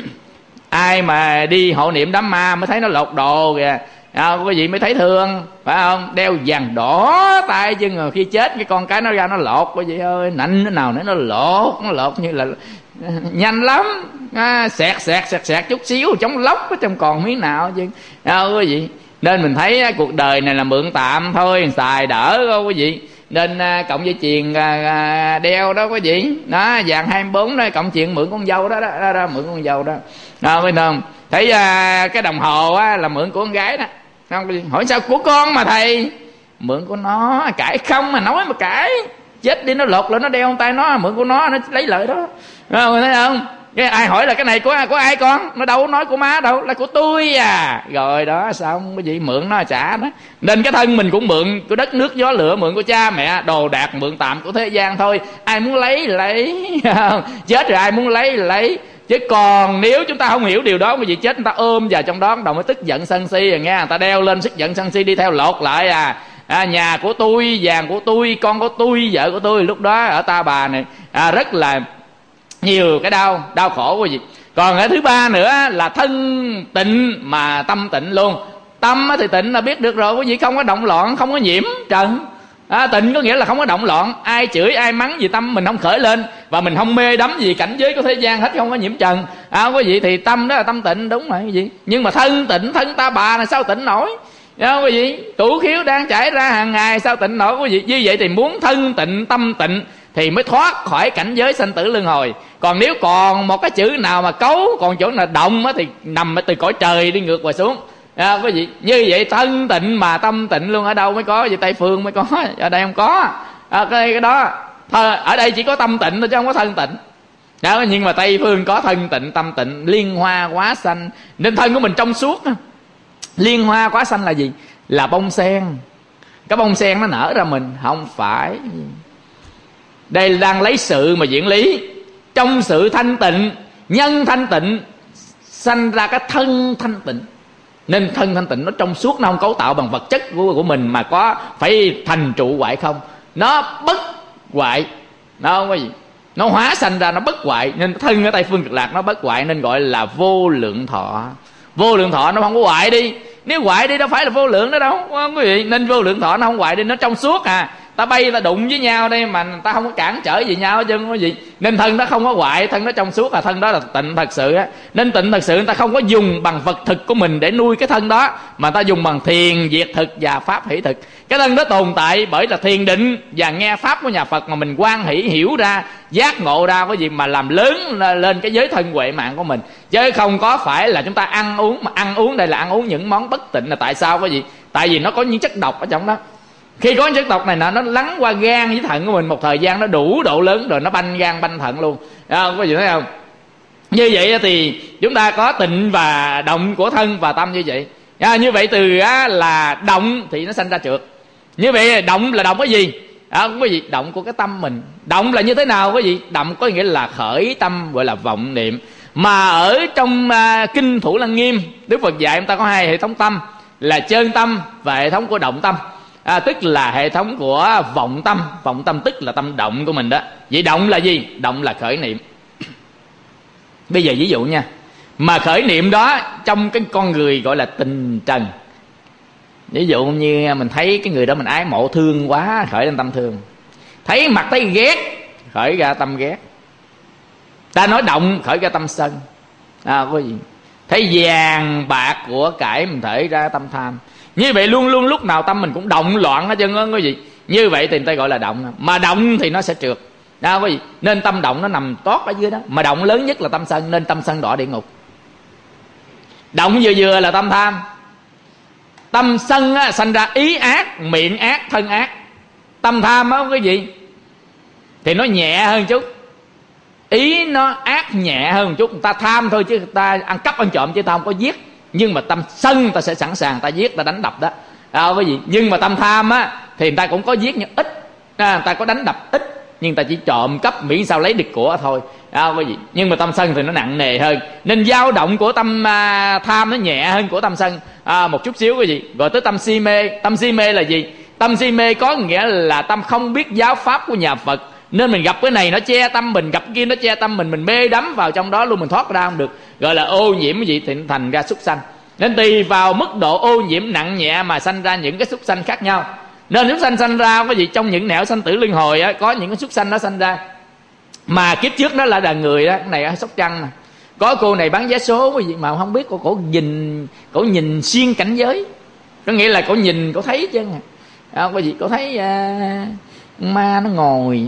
ai mà đi hộ niệm đám ma mới thấy nó lột đồ kìa, quý vị mới thấy thương, phải không? Đeo vàng đỏ tay chân rồi khi chết cái con cái nó ra nó lột, quý vị ơi, nạnh nó nào nữa nó lột như là nhanh lắm, xẹt chút xíu chống lốc trong còn miếng nào chứ quý vị. Nên mình thấy cuộc đời này là mượn tạm thôi, xài đỡ quý vị. Nên cộng dây chuyền đeo đó quý vị, đó vàng 24 đó, cộng chuyện mượn con dâu đó, mượn con dâu đó, biết không? Thấy cái đồng hồ là mượn của con gái đó, không? Hỏi sao của con mà thầy? Mượn của nó, cãi không mà nói mà cãi, chết đi nó lột lại nó đeo tay nó, mượn của nó lấy lợi đó, thấy không? Cái ai hỏi là cái này của ai con, nó đâu nói của má đâu, là của tôi rồi đó, xong cái gì mượn nó trả đó. Nên cái thân mình cũng mượn của đất nước gió lửa, mượn của cha mẹ, đồ đạc mượn tạm của thế gian thôi. Ai muốn lấy chết rồi ai muốn lấy. Chứ còn nếu chúng ta không hiểu điều đó, cái gì chết người ta ôm vào trong đó đầu mới tức giận sân si rồi nghe, người ta đeo lên sức giận sân si đi theo lột lại nhà của tôi, vàng của tôi, con của tôi, vợ của tôi. Lúc đó ở Ta Bà này rất là nhiều cái đau khổ quý vị. Còn ở thứ ba nữa là thân tịnh mà tâm tịnh luôn. Tâm thì tịnh là biết được rồi quý vị, không có động loạn, không có nhiễm trần. Tịnh có nghĩa là không có động loạn, ai chửi ai mắng gì tâm mình không khởi lên, và mình không mê đắm gì cảnh giới của thế gian hết, không có nhiễm trần quý vị. Thì tâm đó là tâm tịnh, đúng rồi quý vị. Nhưng mà thân tịnh, thân Ta Bà là sao tịnh nổi quý vị? Tủ khiếu đang chảy ra hàng ngày sao tịnh nổi quý vị? Như vậy thì muốn thân tịnh tâm tịnh thì mới thoát khỏi cảnh giới sanh tử luân hồi. Còn nếu còn một cái chữ nào mà cấu, còn chỗ nào động thì nằm từ cõi trời đi ngược và xuống quý vị. Như vậy thân tịnh mà tâm tịnh luôn, ở đâu mới có? Vậy Tây Phương mới có, ở đây không có. Cái đó ở đây chỉ có tâm tịnh thôi chứ không có thân tịnh đó. Nhưng mà Tây Phương có thân tịnh tâm tịnh, liên hoa quá xanh. Nên thân của mình trong suốt. Liên hoa quá xanh là gì? Là bông sen. Cái bông sen nó nở ra mình, không phải. Đây đang lấy sự mà diễn lý. Trong sự thanh tịnh, nhân thanh tịnh sanh ra cái thân thanh tịnh. Nên thân thanh tịnh nó trong suốt, nó không cấu tạo bằng vật chất của mình, mà có phải thành trụ hoại không. Nó bất hoại, nó không có gì, nó hóa sanh ra, nó bất hoại. Nên thân ở Tây Phương Cực Lạc nó bất hoại, nên gọi là vô lượng thọ. Vô lượng thọ nó không có hoại đi. Nếu hoại đi đâu phải là vô lượng đó đâu quý vị. Nên vô lượng thọ nó không hoại đi, nó trong suốt ta bay ta đụng với nhau đây mà ta không có cản trở gì nhau chứ quý vị. Nên thân nó không có hoại, thân nó trong suốt, thân đó là tịnh thật sự Nên tịnh thật sự người ta không có dùng bằng vật thực của mình để nuôi cái thân đó, mà ta dùng bằng thiền diệt thực và pháp hỷ thực. Cái thân đó tồn tại bởi là thiền định và nghe pháp của nhà Phật mà mình quan hỷ hiểu ra, giác ngộ ra cái gì mà làm lớn lên cái giới thân huệ mạng của mình, chứ không có phải là chúng ta ăn uống. Mà ăn uống đây là ăn uống những món bất tịnh là tại sao cái gì? Tại vì nó có những chất độc ở trong đó. Khi có chất độc này nó lắng qua gan với thận của mình một thời gian, nó đủ độ lớn rồi nó banh gan banh thận luôn Quý vị thấy không? Như vậy thì chúng ta có tịnh và động của thân và tâm như vậy. Như vậy từ là động thì nó sanh ra trượt. Như vậy động là động cái gì? Quý vị, động của cái tâm mình. Động là như thế nào quý vị? Động có nghĩa là khởi tâm, gọi là vọng niệm. Mà ở trong kinh Thủ Lăng Nghiêm, Đức Phật dạy chúng ta có hai hệ thống tâm, là chân tâm và hệ thống của động tâm. Tức là hệ thống của vọng tâm. Vọng tâm tức là tâm động của mình đó. Vậy động là gì? Động là khởi niệm. Bây giờ ví dụ nha, mà khởi niệm đó trong cái con người gọi là tình trần. Ví dụ như mình thấy cái người đó mình ái mộ thương quá, khởi lên tâm thương. Thấy mặt thấy ghét, khởi ra tâm ghét. Ta nói động, khởi ra tâm sân. Có gì? Thấy vàng bạc của cải mình thể ra tâm tham. Như vậy luôn luôn lúc nào tâm mình cũng động loạn hết trơn á, có gì? Như vậy thì người ta gọi là động. Mà động thì nó sẽ trượt. Có gì? Nên tâm động nó nằm tót ở dưới đó. Mà động lớn nhất là tâm sân, nên tâm sân đọa địa ngục. Động vừa vừa là tâm tham. Tâm sân á, sanh ra ý ác, miệng ác, thân ác. Tâm tham á cái gì? Thì nó nhẹ hơn chút. Ý nó ác nhẹ hơn một chút. Người ta tham thôi chứ người ta ăn cắp ăn trộm chứ ta không có giết. Nhưng mà tâm sân ta sẽ sẵn sàng ta giết, ta đánh đập đó. Cái gì? Nhưng mà tâm tham á thì người ta cũng có giết nhưng ít. Người ta có đánh đập ít, nhưng ta chỉ trộm cắp miễn sao lấy được của thôi. Cái gì? Nhưng mà tâm sân thì nó nặng nề hơn. Nên dao động của tâm tham nó nhẹ hơn của tâm sân một chút xíu. Cái gì? Gọi tới tâm si mê. Tâm si mê là gì? Tâm si mê có nghĩa là tâm không biết giáo pháp của nhà Phật. Nên mình gặp cái này nó che tâm mình, gặp cái kia nó che tâm mình mê đắm vào trong đó luôn, mình thoát ra không được. Gọi là ô nhiễm cái gì? Thì thành ra súc sanh. Nên tùy vào mức độ ô nhiễm nặng nhẹ mà sanh ra những cái súc sanh khác nhau. Nên súc sanh sanh ra cái gì? Trong những nẻo sanh tử luân hồi á, có những cái súc sanh nó sanh ra mà kiếp trước đó là người đó. Cái này ở Sóc Trăng nè, có cô này bán vé số cái gì mà không biết cổ nhìn xuyên cảnh giới. Có nghĩa là cổ nhìn cổ thấy chứ cái gì? Cổ thấy ma nó ngồi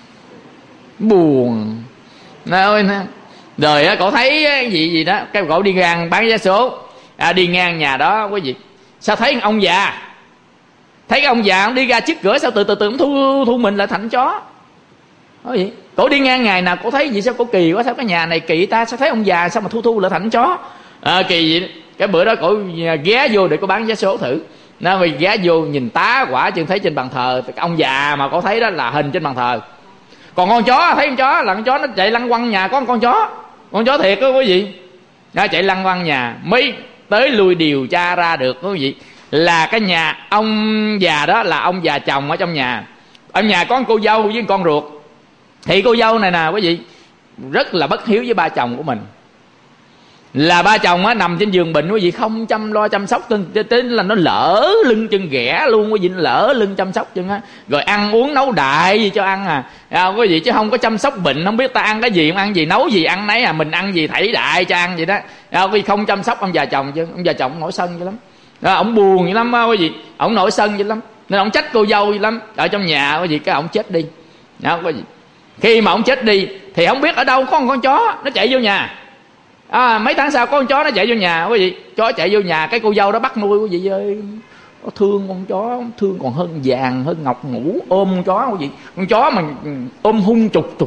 buồn ơi. Rồi á, cổ thấy cái gì đó, cái cổ đi ngang bán vé số, đi ngang nhà đó cái gì, sao thấy ông già, thấy cái ông già ông đi ra trước cửa, sao từ từ ông thu mình lại thành chó. Cái gì? Cổ đi ngang ngày nào cổ thấy gì, sao cổ kỳ quá, sao cái nhà này kỳ ta, sao thấy ông già sao mà thu lại thành chó. Kỳ gì? Cái bữa đó cổ ghé vô để cổ bán vé số thử. Nó vì ghé vô nhìn tá quả chừng thấy trên bàn thờ ông già mà cổ thấy đó là hình trên bàn thờ. Còn con chó, thấy con chó là con chó nó chạy lăn quăng nhà, có con chó thiệt đó quý vị. Nó chạy lăn quăng nhà, mới tới lui điều tra ra được quý vị, là cái nhà ông già đó là ông già chồng ở trong nhà. Ở nhà có con cô dâu với con ruột. Thì cô dâu này nè quý vị, rất là bất hiếu với ba chồng của mình. Là ba chồng á nằm trên giường bệnh quý vị, không chăm lo chăm sóc, tính là nó lỡ lưng chân ghẻ luôn quý vị, lỡ lưng chăm sóc chân á. Rồi ăn uống nấu đại gì cho ăn quý vị, chứ không có chăm sóc bệnh, không biết ta ăn cái gì, không ăn gì, nấu gì ăn nấy mình ăn gì thảy đại cho ăn vậy đó. Quý vị không chăm sóc ông già chồng chứ, ông già chồng ông nổi sân dữ lắm. Ông buồn dữ lắm quý vị, ông nổi sân dữ lắm, nên ông trách cô dâu dữ lắm. Ở trong nhà quý vị, cái ông chết đi quý vị. Khi mà ông chết đi thì không biết ở đâu có một con chó nó chạy vô nhà. Mấy tháng sau có con chó nó chạy vô nhà quý vị, chó chạy vô nhà, cái cô dâu đó bắt nuôi quý vị ơi. Có thương con chó, thương còn hơn vàng hơn ngọc, ngủ ôm con chó quý vị, con chó mà ôm hung chục.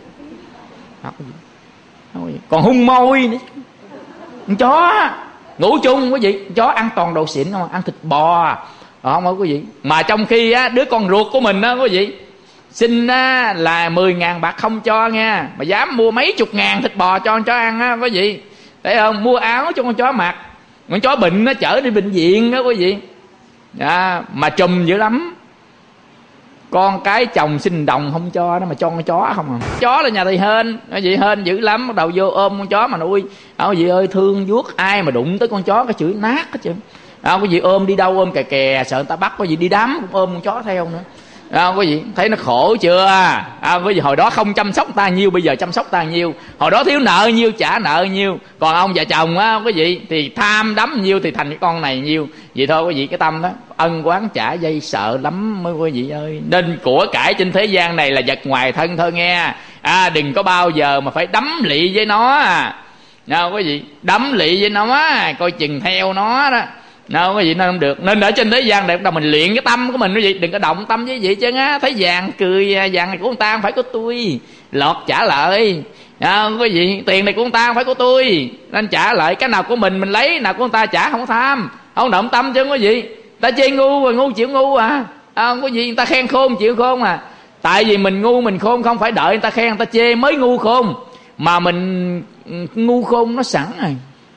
Còn hung môi nữa. Con chó ngủ chung quý vị, chó ăn toàn đồ xịn không, ăn thịt bò không hả quý vị. Mà trong khi đứa con ruột của mình đó quý vị, xin là 10.000 bạc không cho nha, mà dám mua mấy chục ngàn thịt bò cho con chó ăn á quý vị. Thấy không? Mua áo cho con chó mặc, con chó bệnh nó chở đi bệnh viện đó quý vị. Mà trùm dữ lắm. Con cái chồng xin đồng không cho đó, mà cho con chó không à. Chó là nhà thầy hên, cái gì hên dữ lắm, bắt đầu vô ôm con chó mà nuôi. Quý vị ơi, thương vuốt, ai mà đụng tới con chó cái chửi nát hết trơn. Quý vị ôm đi đâu ôm kè kè, sợ người ta bắt. Quý vị đi đám cũng ôm con chó theo nữa. Quý vị thấy nó khổ chưa? Quý vị hồi đó không chăm sóc ta nhiêu, bây giờ chăm sóc ta nhiêu. Hồi đó thiếu nợ nhiêu trả nợ nhiêu. Còn ông già chồng á quý vị thì tham đắm nhiêu thì thành cái con này nhiêu. Vậy thôi quý vị, cái tâm đó ân oán trả dây sợ lắm mới quý vị ơi. Nên của cải trên thế gian này là vật ngoài thân thôi nghe. Đừng có bao giờ mà phải đắm lị với nó. Quý vị, đắm lị với nó coi chừng theo nó đó. Cái gì nó không được. Nên ở trên thế gian này mình luyện cái tâm của mình quý vị, đừng có động tâm với vậy chứ thấy vàng cười, vàng này của người ta không phải của tôi, lọt trả lời. Quý vị, tiền này của người ta không phải của tôi, nên trả lại. Cái nào của mình lấy, nào của người ta trả, không tham, không động tâm chứ quý vị. Ta chê ngu rồi ngu chịu ngu à, quý vị, người ta khen khôn chịu khôn à. Tại vì mình ngu mình khôn, không phải đợi người ta khen người ta chê mới ngu khôn, mà mình ngu khôn nó sẵn rồi.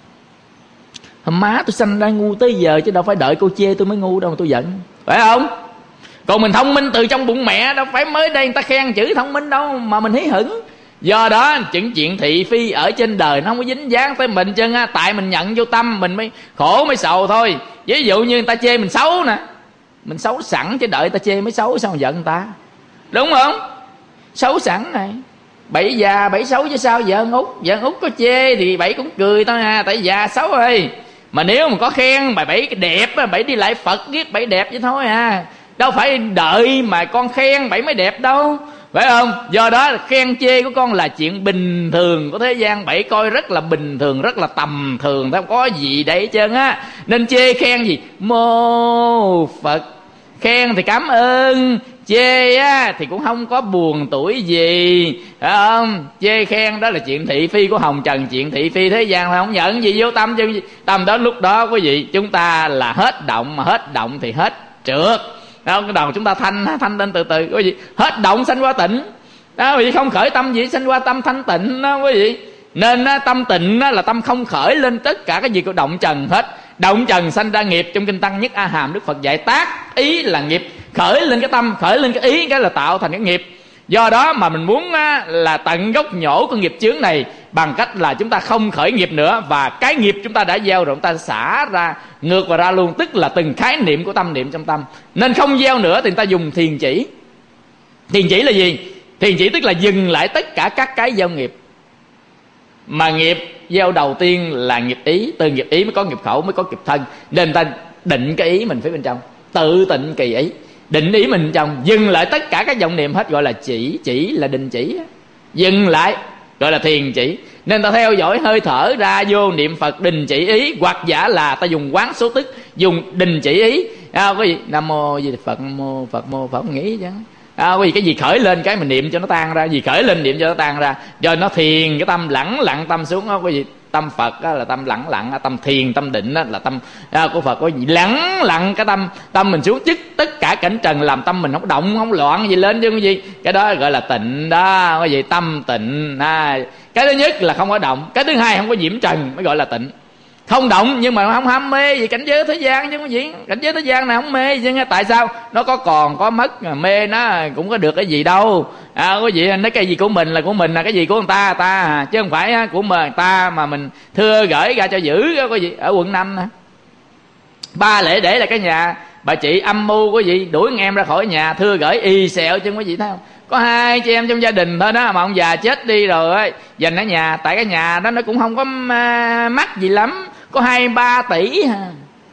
Má tôi sanh ra ngu tới giờ, chứ đâu phải đợi cô chê tôi mới ngu đâu mà tôi giận, phải không? Còn mình thông minh từ trong bụng mẹ, đâu phải mới đây người ta khen chữ thông minh đâu mà mình hí hửng. Do đó những chuyện thị phi ở trên đời nó không có dính dáng tới mình chân á. Tại mình nhận vô tâm mình mới khổ mới sầu thôi. Ví dụ như người ta chê mình xấu nè, mình xấu sẵn chứ đợi người ta chê mới xấu, sao mà giận người ta, đúng không? Xấu sẵn này, Bảy già bảy xấu chứ sao vợ út có chê thì Bảy cũng cười thôi à, tại già xấu rồi. Mà nếu mà có khen Bảy cái đẹp, Bảy đi lại Phật viết Bảy đẹp vậy thôi à, đâu phải đợi mà con khen Bảy mới đẹp đâu, phải không? Do đó khen chê của con là chuyện bình thường của thế gian, Bảy coi rất là bình thường, rất là tầm thường, không có gì đấy trơn á. Nên chê khen gì mô Phật, khen thì cảm ơn, chê á thì cũng không có buồn tuổi gì, phải không? Chê khen đó là chuyện thị phi của hồng trần, chuyện thị phi thế gian, không nhận gì vô tâm chứ. Tâm đó lúc đó quý vị, chúng ta là hết động, mà hết động thì hết trượt. Đó, cái đầu chúng ta thanh lên từ từ quý vị. Hết động sanh qua tịnh đó quý vị, không khởi tâm gì sanh qua tâm thanh tịnh đó quý vị. Nên tâm tịnh là tâm không khởi lên tất cả cái gì của động trần hết. Động trần sanh ra nghiệp, trong kinh Tăng Nhất A Hàm Đức Phật dạy tác ý là nghiệp, khởi lên cái tâm, khởi lên cái ý, cái là tạo thành cái nghiệp. Do đó mà mình muốn là tận gốc nhổ của nghiệp chướng này bằng cách là chúng ta không khởi nghiệp nữa, và cái nghiệp chúng ta đã gieo rồi chúng ta xả ra ngược và ra luôn, tức là từng khái niệm của tâm niệm trong tâm. Nên không gieo nữa thì người ta dùng thiền chỉ. Thiền chỉ là gì? Thiền chỉ tức là dừng lại tất cả các cái gieo nghiệp. Mà nghiệp gieo đầu tiên là nghiệp ý, từ nghiệp ý mới có nghiệp khẩu, mới có nghiệp thân. Nên người ta định cái ý mình phía bên trong, tự tịnh kỳ ý, định ý mình trong, dừng lại tất cả các vọng niệm hết, gọi là chỉ là định chỉ, dừng lại gọi là thiền chỉ. Nên ta theo dõi hơi thở ra vô niệm Phật đình chỉ ý, hoặc giả là ta dùng quán số tức, dùng đình chỉ ý. Quý vị, Nam Mô Di Đà Phật, Nam Mô Phật, Mô Phật không nghĩ chứ. Quý vị, cái gì khởi lên cái mình niệm cho nó tan ra, gì khởi lên niệm cho nó tan ra, rồi nó thiền cái tâm lẳng lặng tâm xuống đó quý vị. Tâm Phật đó là tâm lẳng lặng, tâm thiền tâm định đó là tâm của Phật. Có gì lẳng lặng cái tâm mình xuống, chức tất cả cảnh trần làm tâm mình không động không loạn gì lên chứ cái gì. Cái đó gọi là tịnh đó quý vị, tâm tịnh. Cái thứ nhất là không có động, cái thứ hai không có nhiễm trần mới gọi là tịnh. Không động nhưng mà không ham mê gì cảnh giới thế gian chứ quý vị. Cảnh giới thế gian này không mê chứ. Tại sao? Nó có còn có mất, mê nó cũng có được cái gì đâu. Quý vị, nói cái gì của mình là của mình, là cái gì của người ta chứ không phải của người ta mà mình thưa gửi ra cho giữ đó quý vị. Ở quận 5 nè, 3 lễ để là cái nhà bà chị âm mưu quý vị, đuổi em ra khỏi nhà, thưa gửi y xẹo chứ quý vị thấy không? Có 2 chị em trong gia đình thôi đó, mà ông già chết đi rồi dành ở nhà. Tại cái nhà đó nó cũng không có mắc gì lắm, có 2-3 tỷ ha.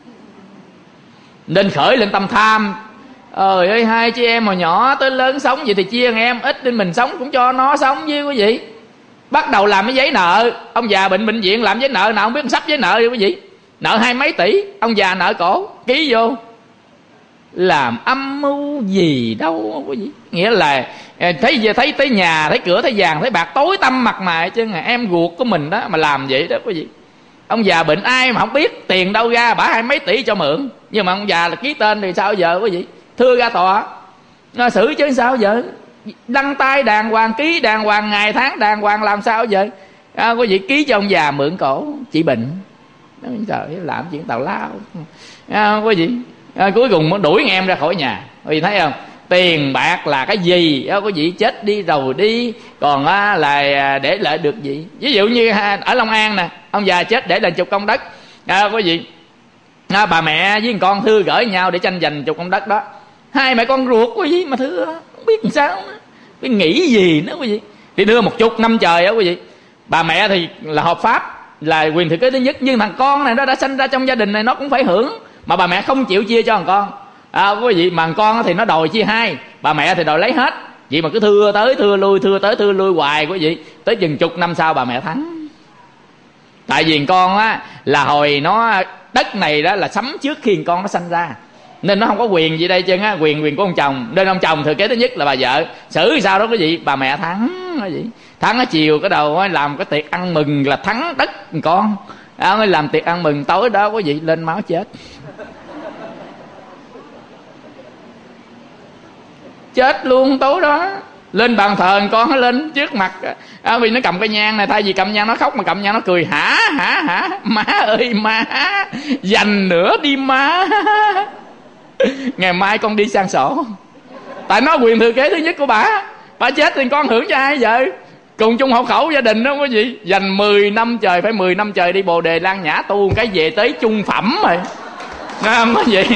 Nên khởi lên tâm tham. Ơi 2 chị em mà nhỏ tới lớn sống vậy thì chia em ít, nên mình sống cũng cho nó sống với quý vị. Bắt đầu làm cái giấy nợ. Ông già bệnh viện làm giấy nợ nào không biết, sắp giấy nợ đi quý vị, nợ 20 mấy tỷ, ông già nợ cổ ký vô. Làm âm mưu gì đâu quý vị. Nghĩa là thấy tới nhà, thấy cửa, thấy vàng, thấy bạc, tối tăm mặt mày chứ. Em ruột của mình đó mà làm vậy đó quý vị. Ông già bệnh ai mà không biết, tiền đâu ra bả 20 mấy tỷ cho mượn. Nhưng mà ông già là ký tên thì sao giờ quý vị? Thưa ra tòa nó xử chứ sao giờ? Đăng tay đàng hoàng, ký đàng hoàng, ngày tháng đàng hoàng, làm sao giờ? Quý vị ký cho ông già mượn cổ trị bệnh. Trời, làm chuyện tào lao. Quý vị, cuối cùng muốn đuổi em ra khỏi nhà. Quý vị thấy không? Tiền bạc là cái gì đó quý vị, chết đi rồi đi, còn là để lại được gì? Ví dụ như ở Long An nè, ông già chết để lại chục công đất. Quý vị, bà mẹ với con thưa gửi nhau để tranh giành chục công đất đó. 2 mẹ con ruột quý vị mà thưa, không biết làm sao nữa, biết nghĩ gì nữa quý vị. Thì đưa 10 năm trời đó quý vị. Bà mẹ thì là hợp pháp, là quyền thừa kế thứ nhất, nhưng thằng con này nó đã sinh ra trong gia đình này, nó cũng phải hưởng. Mà bà mẹ không chịu chia cho thằng con. Quý vị, mà thằng con thì nó đòi chia 2, bà mẹ thì đòi lấy hết. Vậy mà cứ thưa tới thưa lui, thưa tới thưa lui hoài quý vị. Tới chừng chục năm sau bà mẹ thắng. Tại vì con là hồi nó đất này đó là sắm trước khi con nó sanh ra, nên nó không có quyền gì đây chứ quyền của ông chồng. Nên ông chồng thừa kế thứ nhất là bà vợ, xử sao đó quý vị, bà mẹ thắng quý vị. Thắng ở chiều cái đầu làm cái tiệc ăn mừng là thắng đất một con, mới làm tiệc ăn mừng, tối đó quý vị lên máu chết. Chết luôn tối đó. Lên bàn thờ con nó lên trước mặt, vì nó cầm cái nhang này, thay vì cầm nhang nó khóc mà cầm nhang nó cười. Hả má ơi má, dành nữa đi má, ngày mai con đi sang sổ. Tại nó quyền thừa kế thứ nhất của bà chết thì con hưởng cho ai vậy? Cùng chung hộ khẩu gia đình đó quý vị. Dành 10 năm trời, phải 10 năm trời đi Bồ Đề Lan Nhã tu cái về tới chung phẩm rồi, không có gì.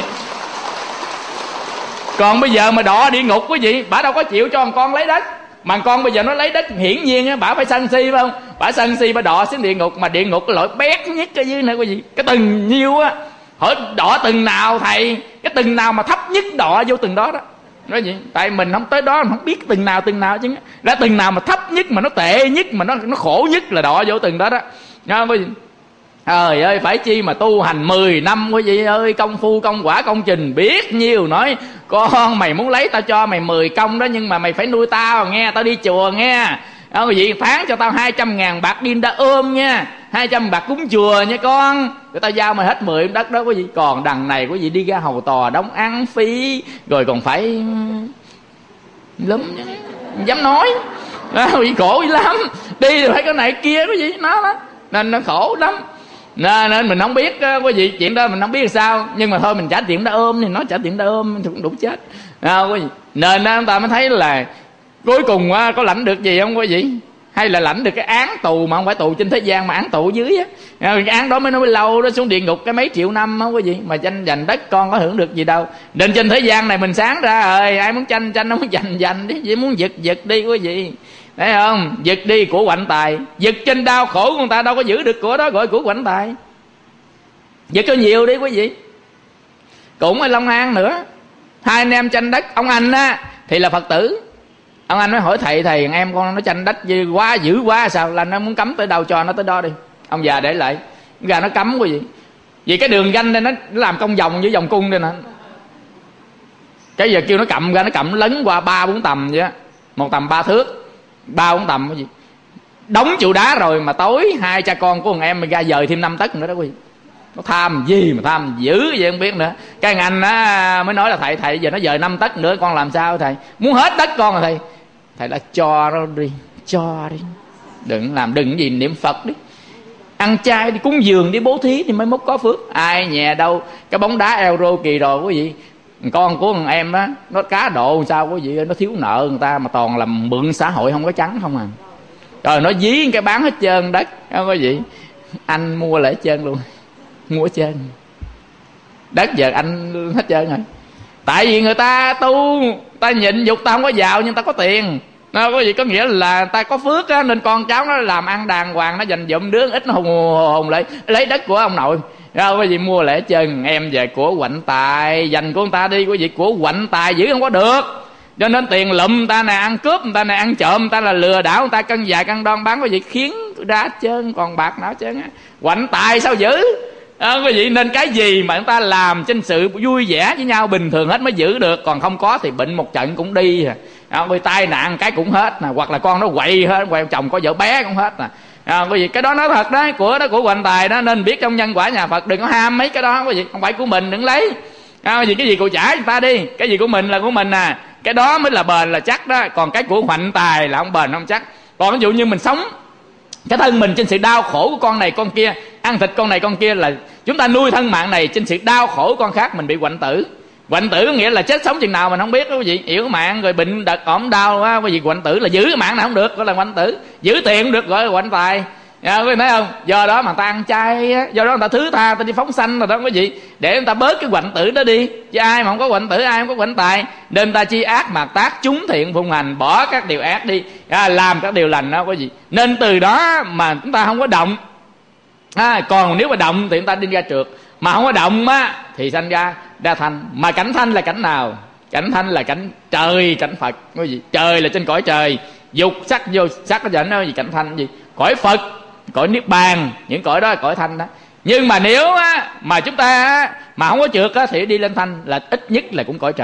Còn bây giờ mà đọa địa ngục quý vị, bà đâu có chịu cho con lấy đất. Mà con bây giờ nó lấy đất, hiển nhiên á bà phải sân si, phải không? Bà sân si bà đọa xuống địa ngục. Mà địa ngục cái lỗi bét nhất cái dưới này quý vị, cái từng nhiêu á, hỏi đọa từng nào thầy, cái từng nào mà thấp nhất đọa vô từng đó đó. Nói gì? Tại mình không tới đó, mình không biết từng nào chứ. Đã từng nào mà thấp nhất, mà nó tệ nhất, mà nó khổ nhất là đọa vô từng đó đó. Nha quý vị. Trời ơi, phải chi mà tu hành 10 năm quý vị ơi, công phu công quả công trình biết nhiêu. Nói con mày muốn lấy tao cho mày 10 công đó, nhưng mà mày phải nuôi tao nghe, tao đi chùa nghe. Quý vị, tháng cho tao 200.000 bạc đi đã ôm nha, 200 bạc cúng chùa nha con. Rồi tao giao mày hết 10 đất đó quý vị. Còn đằng này quý vị đi ra hầu tòa đóng ăn phí, rồi còn phải lắm dám nói đó, quý vị khổ lắm. Đi rồi phải cái này kia quý vị, nó đó nên nó khổ lắm. Nên mình không biết quý vị, chuyện đó mình không biết sao, nhưng mà thôi mình trả tiền đã ôm thì nó trả tiền đã ôm thì cũng đủ chết. Quý vị, nên chúng ta mới thấy là cuối cùng có lãnh được gì không quý vị? Hay là lãnh được cái án tù mà không phải tù trên thế gian mà án tù ở dưới á. Cái án đó mới lâu, đó xuống địa ngục cái mấy triệu năm á quý vị, mà tranh giành đất con có hưởng được gì đâu. Nên trên thế gian này mình sáng ra rồi, ai muốn tranh không muốn giành đi, chỉ muốn giật đi quý vị. Thấy không? Giật đi của quạnh tài, giật trên đau khổ của người ta đâu có giữ được của đó, gọi của quạnh tài. Giật có nhiều đi quý vị. Cũng ở Long An nữa, hai anh em tranh đất. Ông anh á thì là Phật tử. Ông anh mới hỏi thầy em con nó tranh đất quá dữ quá sao, là nó muốn cấm tới đâu cho nó tới đó đi. Ông già để lại gà nó cấm quý vị. Vì cái đường ranh đây nó làm công vòng với vòng cung đây nè. Cái giờ kêu nó cầm ra, nó cầm lấn qua 3-4 tầm vậy á, một tầm 3 thước, 3-4 tầm cái gì. Đóng trụ đá rồi mà tối hai cha con của thằng em mình ra dời thêm 5 tấc nữa đó quý vị. Nó tham gì mà tham dữ vậy không biết nữa. Cái anh á mới nói là thầy giờ nó dời 5 tấc nữa con làm sao thầy? Muốn hết đất con rồi thầy là cho nó đi, cho đi, đừng làm đừng gì niệm Phật đi, ăn chay đi, cúng dường đi, bố thí thì mới mốt có phước. Ai nhè đâu cái bóng đá Euro kỳ rồi quý vị. Con của thằng em á nó cá độ sao quý vị, nó thiếu nợ người ta mà toàn làm mượn xã hội không có trắng không à. Rồi nó dí cái bán hết trơn đất không quý vị. Anh mua lại hết trơn luôn, mua hết trơn đất, giờ anh hết trơn rồi. Tại vì người ta tu, ta nhịn dục, ta không có giàu nhưng ta có tiền. Nó có gì có nghĩa là ta có phước á, nên con cháu nó làm ăn đàng hoàng, nó dành dụm đứa ít nó hùng lại lấy đất của ông nội. Đâu có gì mua lễ chân em về của quạnh tài, dành của người ta đi quý vị, của quạnh tài giữ không có được. Cho nên tiền lụm người ta nè, ăn cướp người ta nè, ăn trộm người ta, là lừa đảo người ta, cân dài cân đoan bán quý vị, khiến ra trơn còn bạc nào trơn á. Quạnh tài sao giữ quý vị. Nên cái gì mà người ta làm trên sự vui vẻ với nhau bình thường hết mới giữ được, còn không có thì bệnh một trận cũng đi vì tai nạn cái cũng hết nè, hoặc là con nó quậy hết, quậy chồng có vợ bé cũng hết nè. Quý vị, cái đó nói thật đấy, của quạnh tài đó, nên biết trong nhân quả nhà Phật đừng có ham mấy cái đó quý vị, không phải của mình đừng lấy. Vì cái gì cụ trả người ta đi, cái gì của mình là của mình nè, cái đó mới là bền là chắc đó. Còn cái của quạnh tài là không bền không chắc. Còn ví dụ như mình sống cái thân mình trên sự đau khổ của con này con kia, ăn thịt con này con kia, là chúng ta nuôi thân mạng này trên sự đau khổ của con khác, mình bị quạnh tử. Quạnh tử có nghĩa là chết sống chừng nào mình không biết đó quý vị. Yếu mạng rồi bệnh đợt ốm đau quá quý vị, quạnh tử là giữ cái mạng nào không được gọi là quạnh tử, giữ tiền không được gọi là quạnh tài. Quý vị thấy không? Do đó mà ta ăn chay á, do đó người ta thứ tha, ta đi phóng sanh rồi đó quý vị, để người ta bớt cái quạnh tử đó đi. Chứ ai mà không có quạnh tử, ai không có quạnh tài. Nên ta chi ác mà tác, chúng thiện phụng hành, bỏ các điều ác đi, làm các điều lành đó quý vị. Nên từ đó mà chúng ta không có động. Còn nếu mà động thì chúng ta đi ra trượt, mà không có động á thì sanh ra thanh. Mà cảnh thanh là cảnh nào? Cảnh thanh là cảnh trời, cảnh Phật quý vị. Trời là trên cõi trời, dục sắc vô sắc nó nó gì cảnh thanh gì? Cõi Phật, cõi niết bàn, những cõi đó là cõi thanh đó. Nhưng mà nếu á mà chúng ta á, mà không có trượt á thì đi lên thanh, là ít nhất là cũng cõi trời.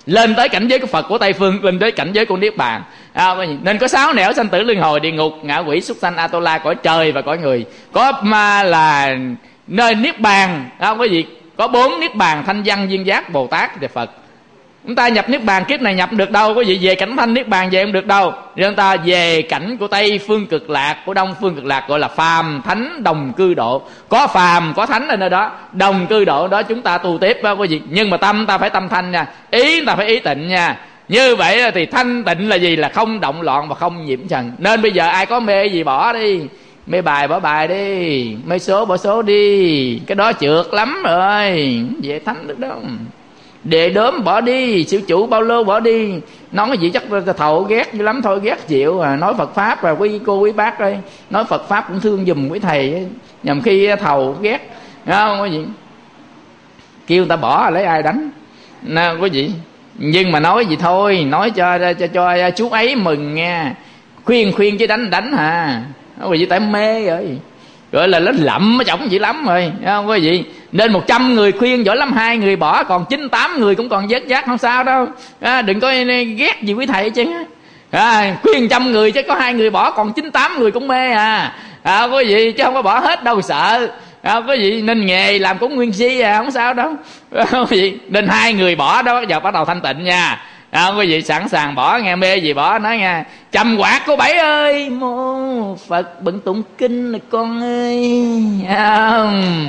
lên tới cảnh giới của Phật, của Tây Phương, lên tới cảnh giới của Niết Bàn. Nên có 6 nẻo sanh tử luân hồi, địa ngục, ngạ quỷ, súc sanh, Atula, cõi trời và cõi người. Có mà là nơi Niết Bàn, không có gì, có 4 Niết Bàn: Thanh Văn, Duyên Giác, Bồ Tát và Phật. Chúng ta nhập Niết Bàn kiếp này nhập được đâu, có gì về cảnh Thanh Niết Bàn về không được đâu. Nên chúng ta về cảnh của Tây Phương Cực Lạc, của Đông Phương Cực Lạc, gọi là phàm thánh đồng cư độ. Có phàm có thánh ở nơi đó, đồng cư độ đó chúng ta tu tiếp đó, có gì. Nhưng mà tâm ta phải tâm thanh nha, ý ta phải ý tịnh nha. Như vậy thì thanh tịnh là gì? Là không động loạn và không nhiễm trần. Nên bây giờ ai có mê gì bỏ đi, mê bài bỏ bài đi, mê số bỏ số đi, cái đó trượt lắm rồi, về thánh được đâu. Đệ đốm bỏ đi, siêu chủ bao lô bỏ đi. Nói cái gì chắc thầu ghét dữ lắm thôi, ghét chịu à. Nói Phật Pháp rồi quý cô quý bác ơi, nói Phật Pháp cũng thương giùm quý thầy, nhằm khi thầu ghét, không có gì. Kêu người ta bỏ lấy ai đánh, nào có gì. Nhưng mà nói gì thôi, nói cho chú ấy mừng nha. Khuyên chứ đánh hả. Không có gì, tại mê rồi, gọi là nó lậm nó chổng dữ lắm rồi, không có gì. Nên 100 người khuyên giỏi lắm, 2 người bỏ, còn 98 người cũng còn vết giác, không sao đâu. Đừng có ghét gì quý thầy chứ. Khuyên 100 người chứ có 2 người bỏ, còn 98 người cũng mê à. Có gì chứ không có bỏ hết đâu, sợ. Có gì, nên nghề làm cũng nguyên si à, không sao đâu. Không có gì. Nên 2 người bỏ đó, giờ bắt đầu thanh tịnh nha. Không có gì, sẵn sàng bỏ, nghe mê gì bỏ, nói nghe. Trầm quạt cô Bảy ơi, mô Phật bận tụng kinh này con ơi. Không,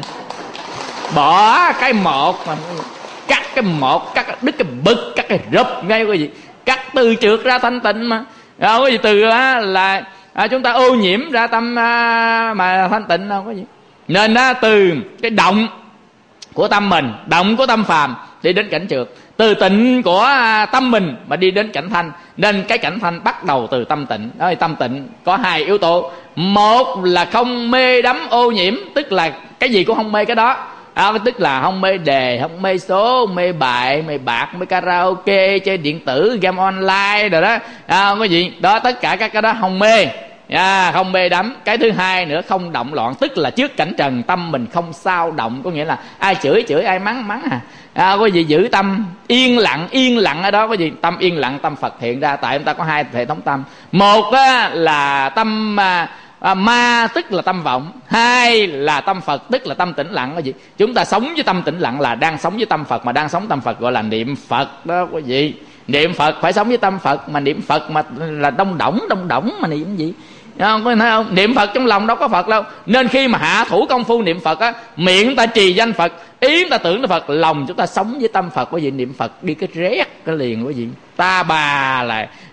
bỏ cái một mà cắt cái một, cắt đứt cái bực, cắt cái rụp ngay, có gì cắt từ trượt ra thanh tịnh mà. Không có gì, từ là chúng ta ô nhiễm ra tâm mà thanh tịnh, đâu có gì. Nên từ cái động của tâm mình, động của tâm phàm đi đến cảnh trượt, từ tịnh của tâm mình mà đi đến cảnh thanh. Nên cái cảnh thanh bắt đầu từ tâm tịnh. Đó, tâm tịnh có 2 yếu tố. Một là không mê đắm ô nhiễm, tức là cái gì cũng không mê cái đó. Tức là không mê đề, không mê số, mê bài, mê bạc, mê karaoke, chơi điện tử, game online rồi đó. Cái gì đó, tất cả các cái đó không mê. Không mê đắm. Cái thứ hai nữa, không động loạn, tức là trước cảnh trần tâm mình không sao động. Có nghĩa là ai chửi ai mắng có gì giữ tâm yên lặng ở đó. Có gì tâm yên lặng, tâm Phật hiện ra. Tại chúng ta có 2 hệ thống tâm. Một là tâm ma, tức là tâm vọng. 2 là tâm Phật, tức là tâm tĩnh lặng. Cái gì chúng ta sống với tâm tĩnh lặng là đang sống với tâm Phật. Mà đang sống tâm Phật gọi là niệm Phật đó. Cái gì niệm Phật phải sống với tâm Phật. Mà niệm Phật mà là đông đỏng mà niệm gì, không có thấy không? Niệm Phật trong lòng đâu có Phật đâu. Nên khi mà hạ thủ công phu niệm Phật miệng ta trì danh Phật, ý ta tưởng là Phật, lòng chúng ta sống với tâm Phật. Có gì niệm Phật đi cái rét cái liền. Có gì ta bà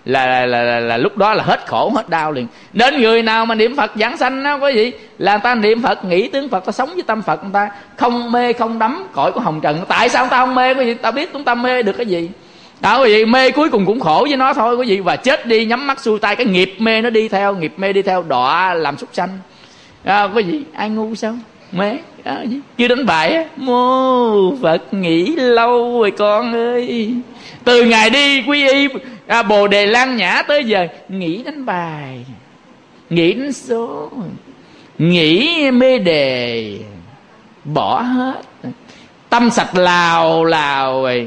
là lúc đó là hết khổ hết đau liền. Đến người nào mà niệm Phật giảng sanh có gì là ta niệm Phật nghĩ tướng Phật, ta sống với tâm Phật, người ta không mê không đắm cõi của hồng trần. Tại sao ta không mê? Có gì ta biết chúng ta mê được cái gì. Đó, quý vị, mê cuối cùng cũng khổ với nó thôi, quý vị. Và chết đi nhắm mắt xuôi tay, cái nghiệp mê nó đi theo, nghiệp mê đi theo đọa làm súc sanh. Quý vị, ai ngu sao mê chưa đánh bài á. Mô Phật nghĩ lâu rồi con ơi, từ ngày đi quy y Bồ Đề Lan Nhã tới giờ nghĩ đánh bài, nghĩ đánh số, nghĩ mê đề, bỏ hết, tâm sạch lào rồi.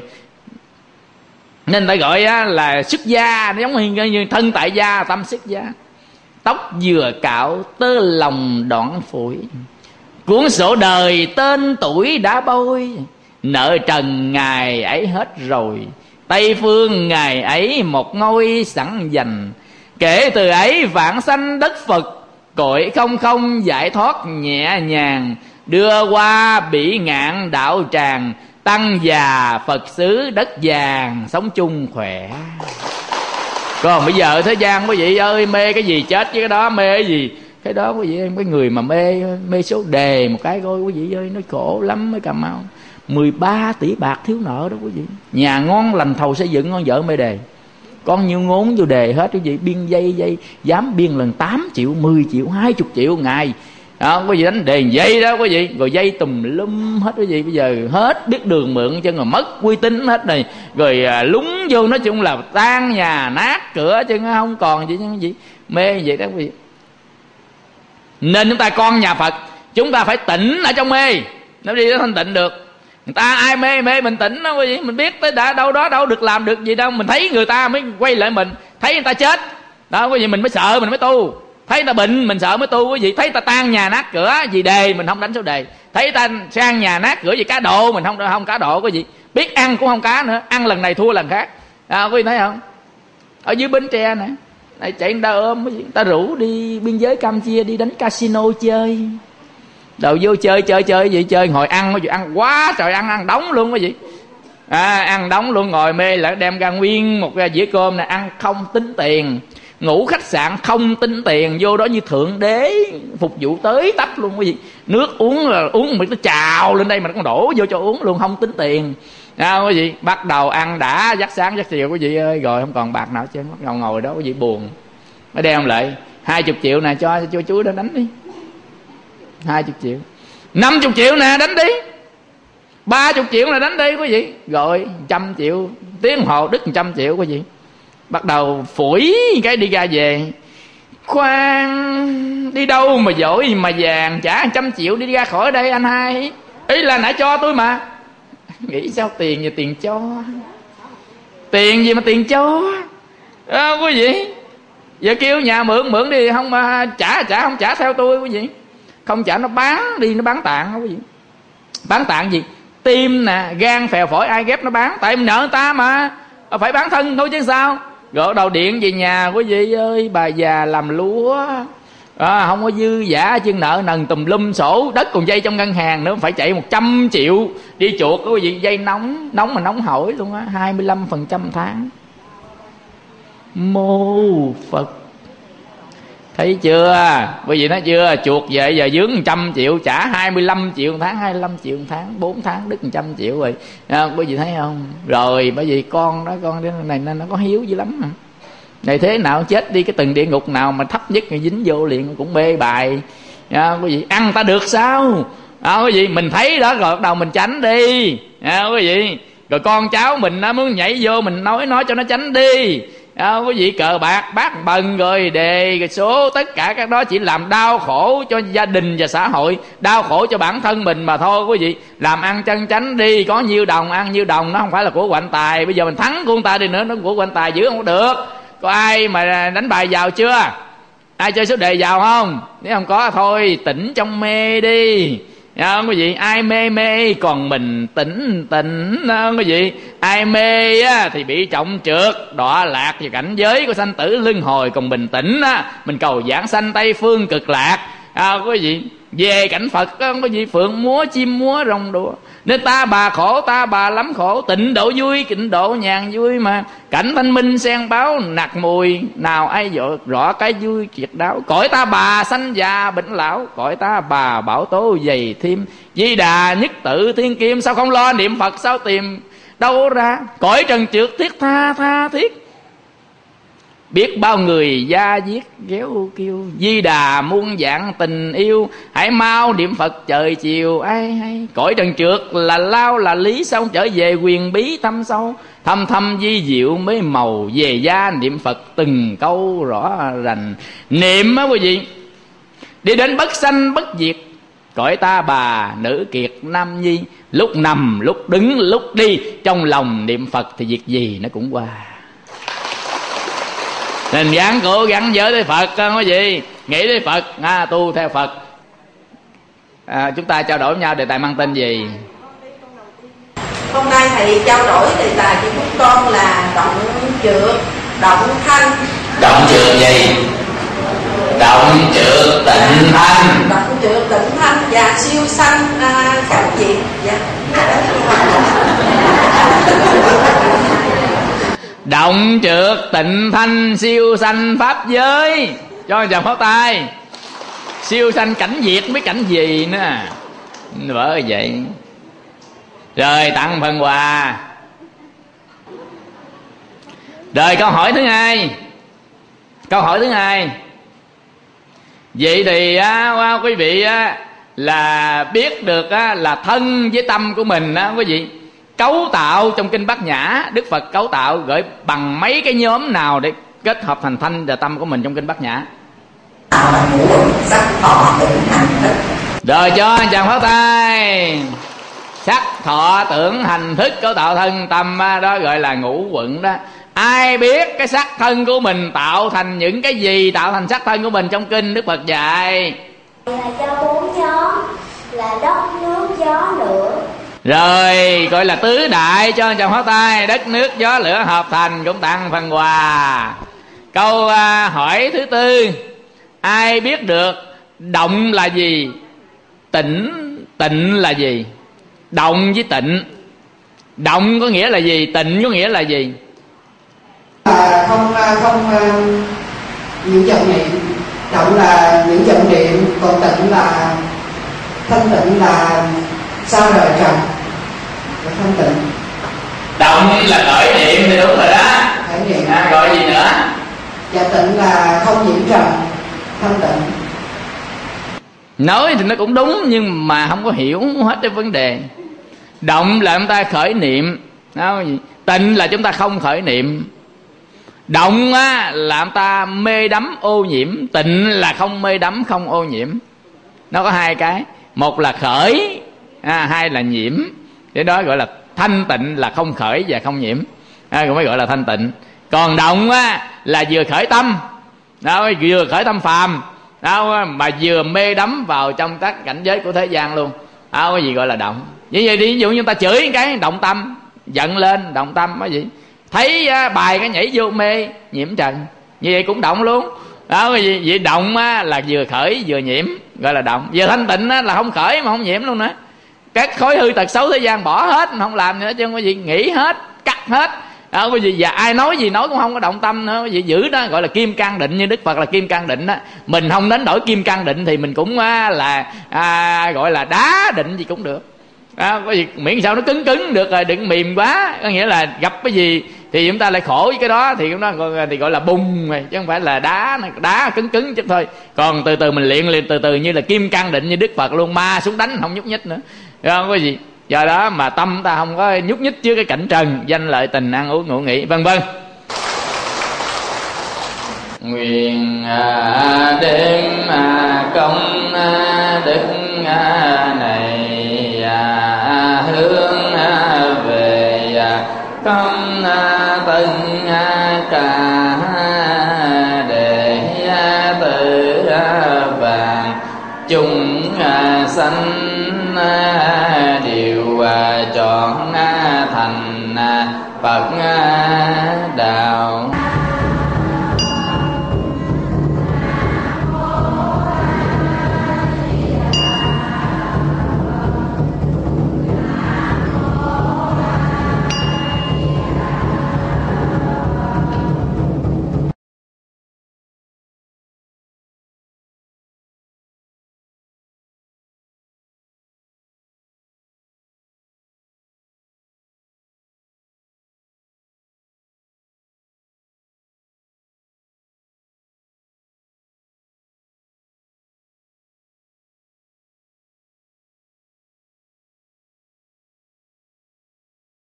Nên ta gọi là xuất gia, nó giống như thân tại gia, tâm xuất gia. Tóc vừa cạo tơ lòng đoạn phủi, cuốn sổ đời tên tuổi đã bôi. Nợ trần ngày ấy hết rồi, Tây phương ngày ấy một ngôi sẵn dành. Kể từ ấy vãng sanh đất Phật, cội không không giải thoát nhẹ nhàng. Đưa qua bỉ ngạn đạo tràng, tăng già Phật xứ đất vàng, sống chung khỏe. Còn bây giờ thế gian quý vị ơi, mê cái gì chết với cái đó, mê cái gì cái đó quý vị. Cái người mà mê số đề một cái coi quý vị ơi, nó khổ lắm. Mới Cà Mau 13 tỷ bạc thiếu nợ đó quý vị. Nhà ngon lành thầu xây dựng, ngon vợ mê đề, con nhiêu ngốn vô đề hết quý vị. Biên dây dám biên lần 8 triệu, 10 triệu, 20 triệu ngày. Quý vị đánh đề dây đó quý vị, rồi dây tùm lum hết quý vị. Bây giờ hết biết đường mượn chân, rồi mất uy tín hết này, rồi lúng vô, nói chung là tan nhà nát cửa chứ không còn gì như gì. Mê vậy đó quý vị. Nên chúng ta con nhà Phật, chúng ta phải tỉnh ở trong mê, nó đi đến thanh tịnh được. Người ta ai mê mê mình tỉnh đó quý vị. Mình biết tới đã đâu đó đâu được làm được gì đâu. Mình thấy người ta mới quay lại mình, thấy người ta chết đó quý vị, mình mới sợ, mình mới tu. Thấy người ta bệnh mình sợ mới tu quý vị. Thấy người ta tan nhà nát cửa gì đề mình không đánh số đề. Thấy người ta sang nhà nát cửa gì cá độ mình không cá độ quý vị. Biết ăn cũng không cá nữa, ăn lần này thua lần khác. Quý vị thấy không? Ở dưới Bến Tre nè, chạy người ta ôm quý vị, người ta rủ đi biên giới Campuchia đi đánh casino chơi. Đầu vô chơi vậy, chơi ngồi ăn quý vị, ăn quá trời, ăn đóng luôn quý vị. Ăn đóng luôn, ngồi mê lại đem ra nguyên một dĩa cơm này, ăn không tính tiền. Ngủ khách sạn không tính tiền, vô đó như thượng đế phục vụ tới tấp luôn quý vị. Nước uống là uống mà nó trào lên đây mà nó còn đổ vô cho uống luôn, không tính tiền. Quý vị bắt đầu ăn đã, giấc sáng giấc chiều quý vị ơi, rồi không còn bạc nào chứ, bắt đầu ngồi đó quý vị buồn. Mới đem lại 20 triệu nè, cho chú đó đánh đi. 20 triệu 50 triệu nè, đánh đi. 30 triệu là đánh đi quý vị. Rồi 100 triệu, tiếng đồng hồ đứt 100 triệu quý vị. Bắt đầu phủi cái đi ra về. Khoan, đi đâu mà giỏi mà vàng, trả 100 triệu đi ra khỏi đây anh hai. Ý là nãy cho tôi mà. Nghĩ sao tiền gì tiền cho, tiền gì mà tiền cho quý vị. Giờ kêu nhà mượn đi, không mà không trả theo tôi quý vị. Không trả nó bán đi, nó bán tạng quý vị. Bán tạng gì? Tim nè, gan, phèo, phổi ai ghép nó bán. Tại mình nợ người ta mà, phải bán thân thôi chứ sao. Rồi đầu điện về nhà quý vị ơi, bà già làm lúa không có dư giả, chứ nợ nần tùm lum, sổ đất còn dây trong ngân hàng nữa, phải chạy 100 triệu đi chuột quý vị. Dây nóng mà nóng hổi luôn á, 25% tháng. Mô Phật. Thấy chưa quý vị, nói chưa, chuột về giờ dướng 100 triệu, trả 25 triệu một tháng, 25 triệu một tháng, 4 tháng đứt 100 triệu rồi. Quý vị thấy không? Rồi bởi vì con này nó có hiếu dữ lắm mà. Này thế nào chết đi, cái từng địa ngục nào mà thấp nhất dính vô liền cũng bê bài. Quý vị ăn ta được sao? Quý vị mình thấy đó rồi bắt đầu mình tránh đi. Quý vị rồi con cháu mình nó muốn nhảy vô, mình nói cho nó tránh đi. Quý vị cờ bạc bát bần rồi đề rồi số, tất cả các đó chỉ làm đau khổ cho gia đình và xã hội, đau khổ cho bản thân mình mà thôi. Quý vị làm ăn chân chánh đi, có nhiêu đồng ăn nhiêu đồng, nó không phải là của quạnh tài. Bây giờ mình thắng của người ta đi nữa, nó của quạnh tài giữ không được. Có ai mà đánh bài giàu chưa? Ai chơi số đề giàu không? Nếu không có thôi tỉnh trong mê đi. Quý vị ai mê còn mình tỉnh quý vị. Ai mê á, thì bị trọng trượt đọa lạc vào cảnh giới của sanh tử luân hồi. Còn mình tỉnh á, mình cầu giảng sanh Tây phương cực lạc. Quý vị về cảnh Phật á, quý vị phượng múa chim múa rồng đùa. Nên ta bà khổ ta bà lắm khổ, tịnh độ vui tịnh độ nhàn vui mà. Cảnh thanh minh sen báo nặc mùi, nào ai rõ cái vui kiệt đáo. Cõi ta bà sanh già bệnh lão, cõi ta bà bảo tố dày thêm. Di đà nhất tự thiên kim, sao không lo niệm Phật, sao tìm đâu ra. Cõi trần trượt thiết tha thiết, biết bao người da diết ghéo kêu. Di đà muôn dạng tình yêu, hãy mau niệm Phật trời chiều ai hay. Cõi trần trượt là lao là lý, xong trở về quyền bí thâm sâu. Thâm di diệu mấy màu, về gia niệm Phật từng câu rõ rành. Niệm á quý vị, đi đến bất sanh bất diệt. Cõi ta bà nữ kiệt nam nhi, lúc nằm lúc đứng lúc đi, trong lòng niệm Phật thì việc gì nó cũng qua. Nên gắng cố gắng nhớ tới Phật quý vị, nghĩ tới Phật, tu theo Phật. Chúng ta trao đổi nhau đề tài mang tên gì? Hôm nay thầy trao đổi đề tài của chúng con là động trượt, động thanh. Động trượt gì? Động trượt tịnh thanh. Động trượt tịnh thanh và siêu sanh cảnh diệt. Dạ. Động trượt tịnh thanh siêu sanh pháp giới. Cho chồng pháo tay. Siêu sanh cảnh diệt mấy cảnh gì nữa. Bởi vậy. Rồi tặng phần quà. Rồi câu hỏi thứ hai. Vậy thì quý vị là biết được là thân với tâm của mình quý vị. Cấu tạo trong kinh Bát Nhã, Đức Phật cấu tạo gửi bằng mấy cái nhóm nào để kết hợp thành thanh và tâm của mình trong kinh Bát Nhã? Sắc thọ tịnh hành thức. Rồi cho anh chàng pháo tay. sắc thọ tưởng hành thức cấu tạo thân tâm đó gọi là ngũ quẩn đó. Ai biết cái sắc thân của mình tạo thành những cái gì, tạo thành sắc thân của mình trong kinh Đức Phật dạy là cho 4 nhóm là đất, nước, gió, lửa. Rồi gọi là tứ đại cho trong hóa tay, đất nước gió lửa hợp thành cũng tặng phần quà. Câu hỏi thứ tư, ai biết được động là gì, tịnh là gì? Động với tịnh, động có nghĩa là gì, tịnh có nghĩa là gì? Không những vọng niệm. Động là những vọng niệm, còn tịnh là thanh tịnh, là sao đời trần, là thanh tịnh. Động là khởi niệm thì đúng rồi đó. Khởi niệm. Gọi gì nữa? Và tịnh là không nhiễm trần, thanh tịnh. Nói thì nó cũng đúng nhưng mà không có hiểu hết cái vấn đề. Động là chúng ta khởi niệm, tịnh là chúng ta không khởi niệm. Động là chúng ta mê đắm ô nhiễm, tịnh là không mê đắm không ô nhiễm. Nó có hai cái, một là khởi, hai là nhiễm. Cái đó gọi là thanh tịnh, là không khởi và không nhiễm, cũng mới gọi là thanh tịnh. Còn động là vừa khởi tâm, vừa khởi tâm phàm, mà vừa mê đắm vào trong các cảnh giới của thế gian luôn. Cái gì gọi là động? Như vậy đi, ví dụ như chúng ta chửi cái động tâm, giận lên động tâm, cái gì thấy bài cái nhảy vô mê nhiễm trần, như vậy cũng động luôn. Cái gì vậy? Động là vừa khởi vừa nhiễm, gọi là động. Vừa thanh tịnh là không khởi mà không nhiễm luôn nữa. Các khối hư tật xấu thế gian bỏ hết, không làm nữa chứ không có gì, nghỉ hết, cắt hết. Cái gì và ai nói gì nói cũng không có động tâm nữa. Cái gì giữ đó gọi là kim cang định, như Đức Phật là kim cang định đó. Mình không đến đổi kim cang định thì mình cũng là gọi là đá định gì cũng được. Cái gì miễn sao nó cứng cứng được rồi, đừng mềm quá. Có nghĩa là gặp cái gì thì chúng ta lại khổ với cái đó thì thì gọi là bùng rồi, chứ không phải là đá cứng cứng chứ thôi. Còn từ từ mình luyện từ từ như là kim cang định như Đức Phật luôn, ma xuống đánh không nhúc nhích nữa, không có gì. Do đó mà tâm ta không có nhúc nhích trước cái cảnh trần, danh lợi tình ăn uống ngủ nghỉ vân vân. Nguyện đêm công đức này hướng về công tân cả để tự vàng chúng sanh đều chọn thành Phật đạo.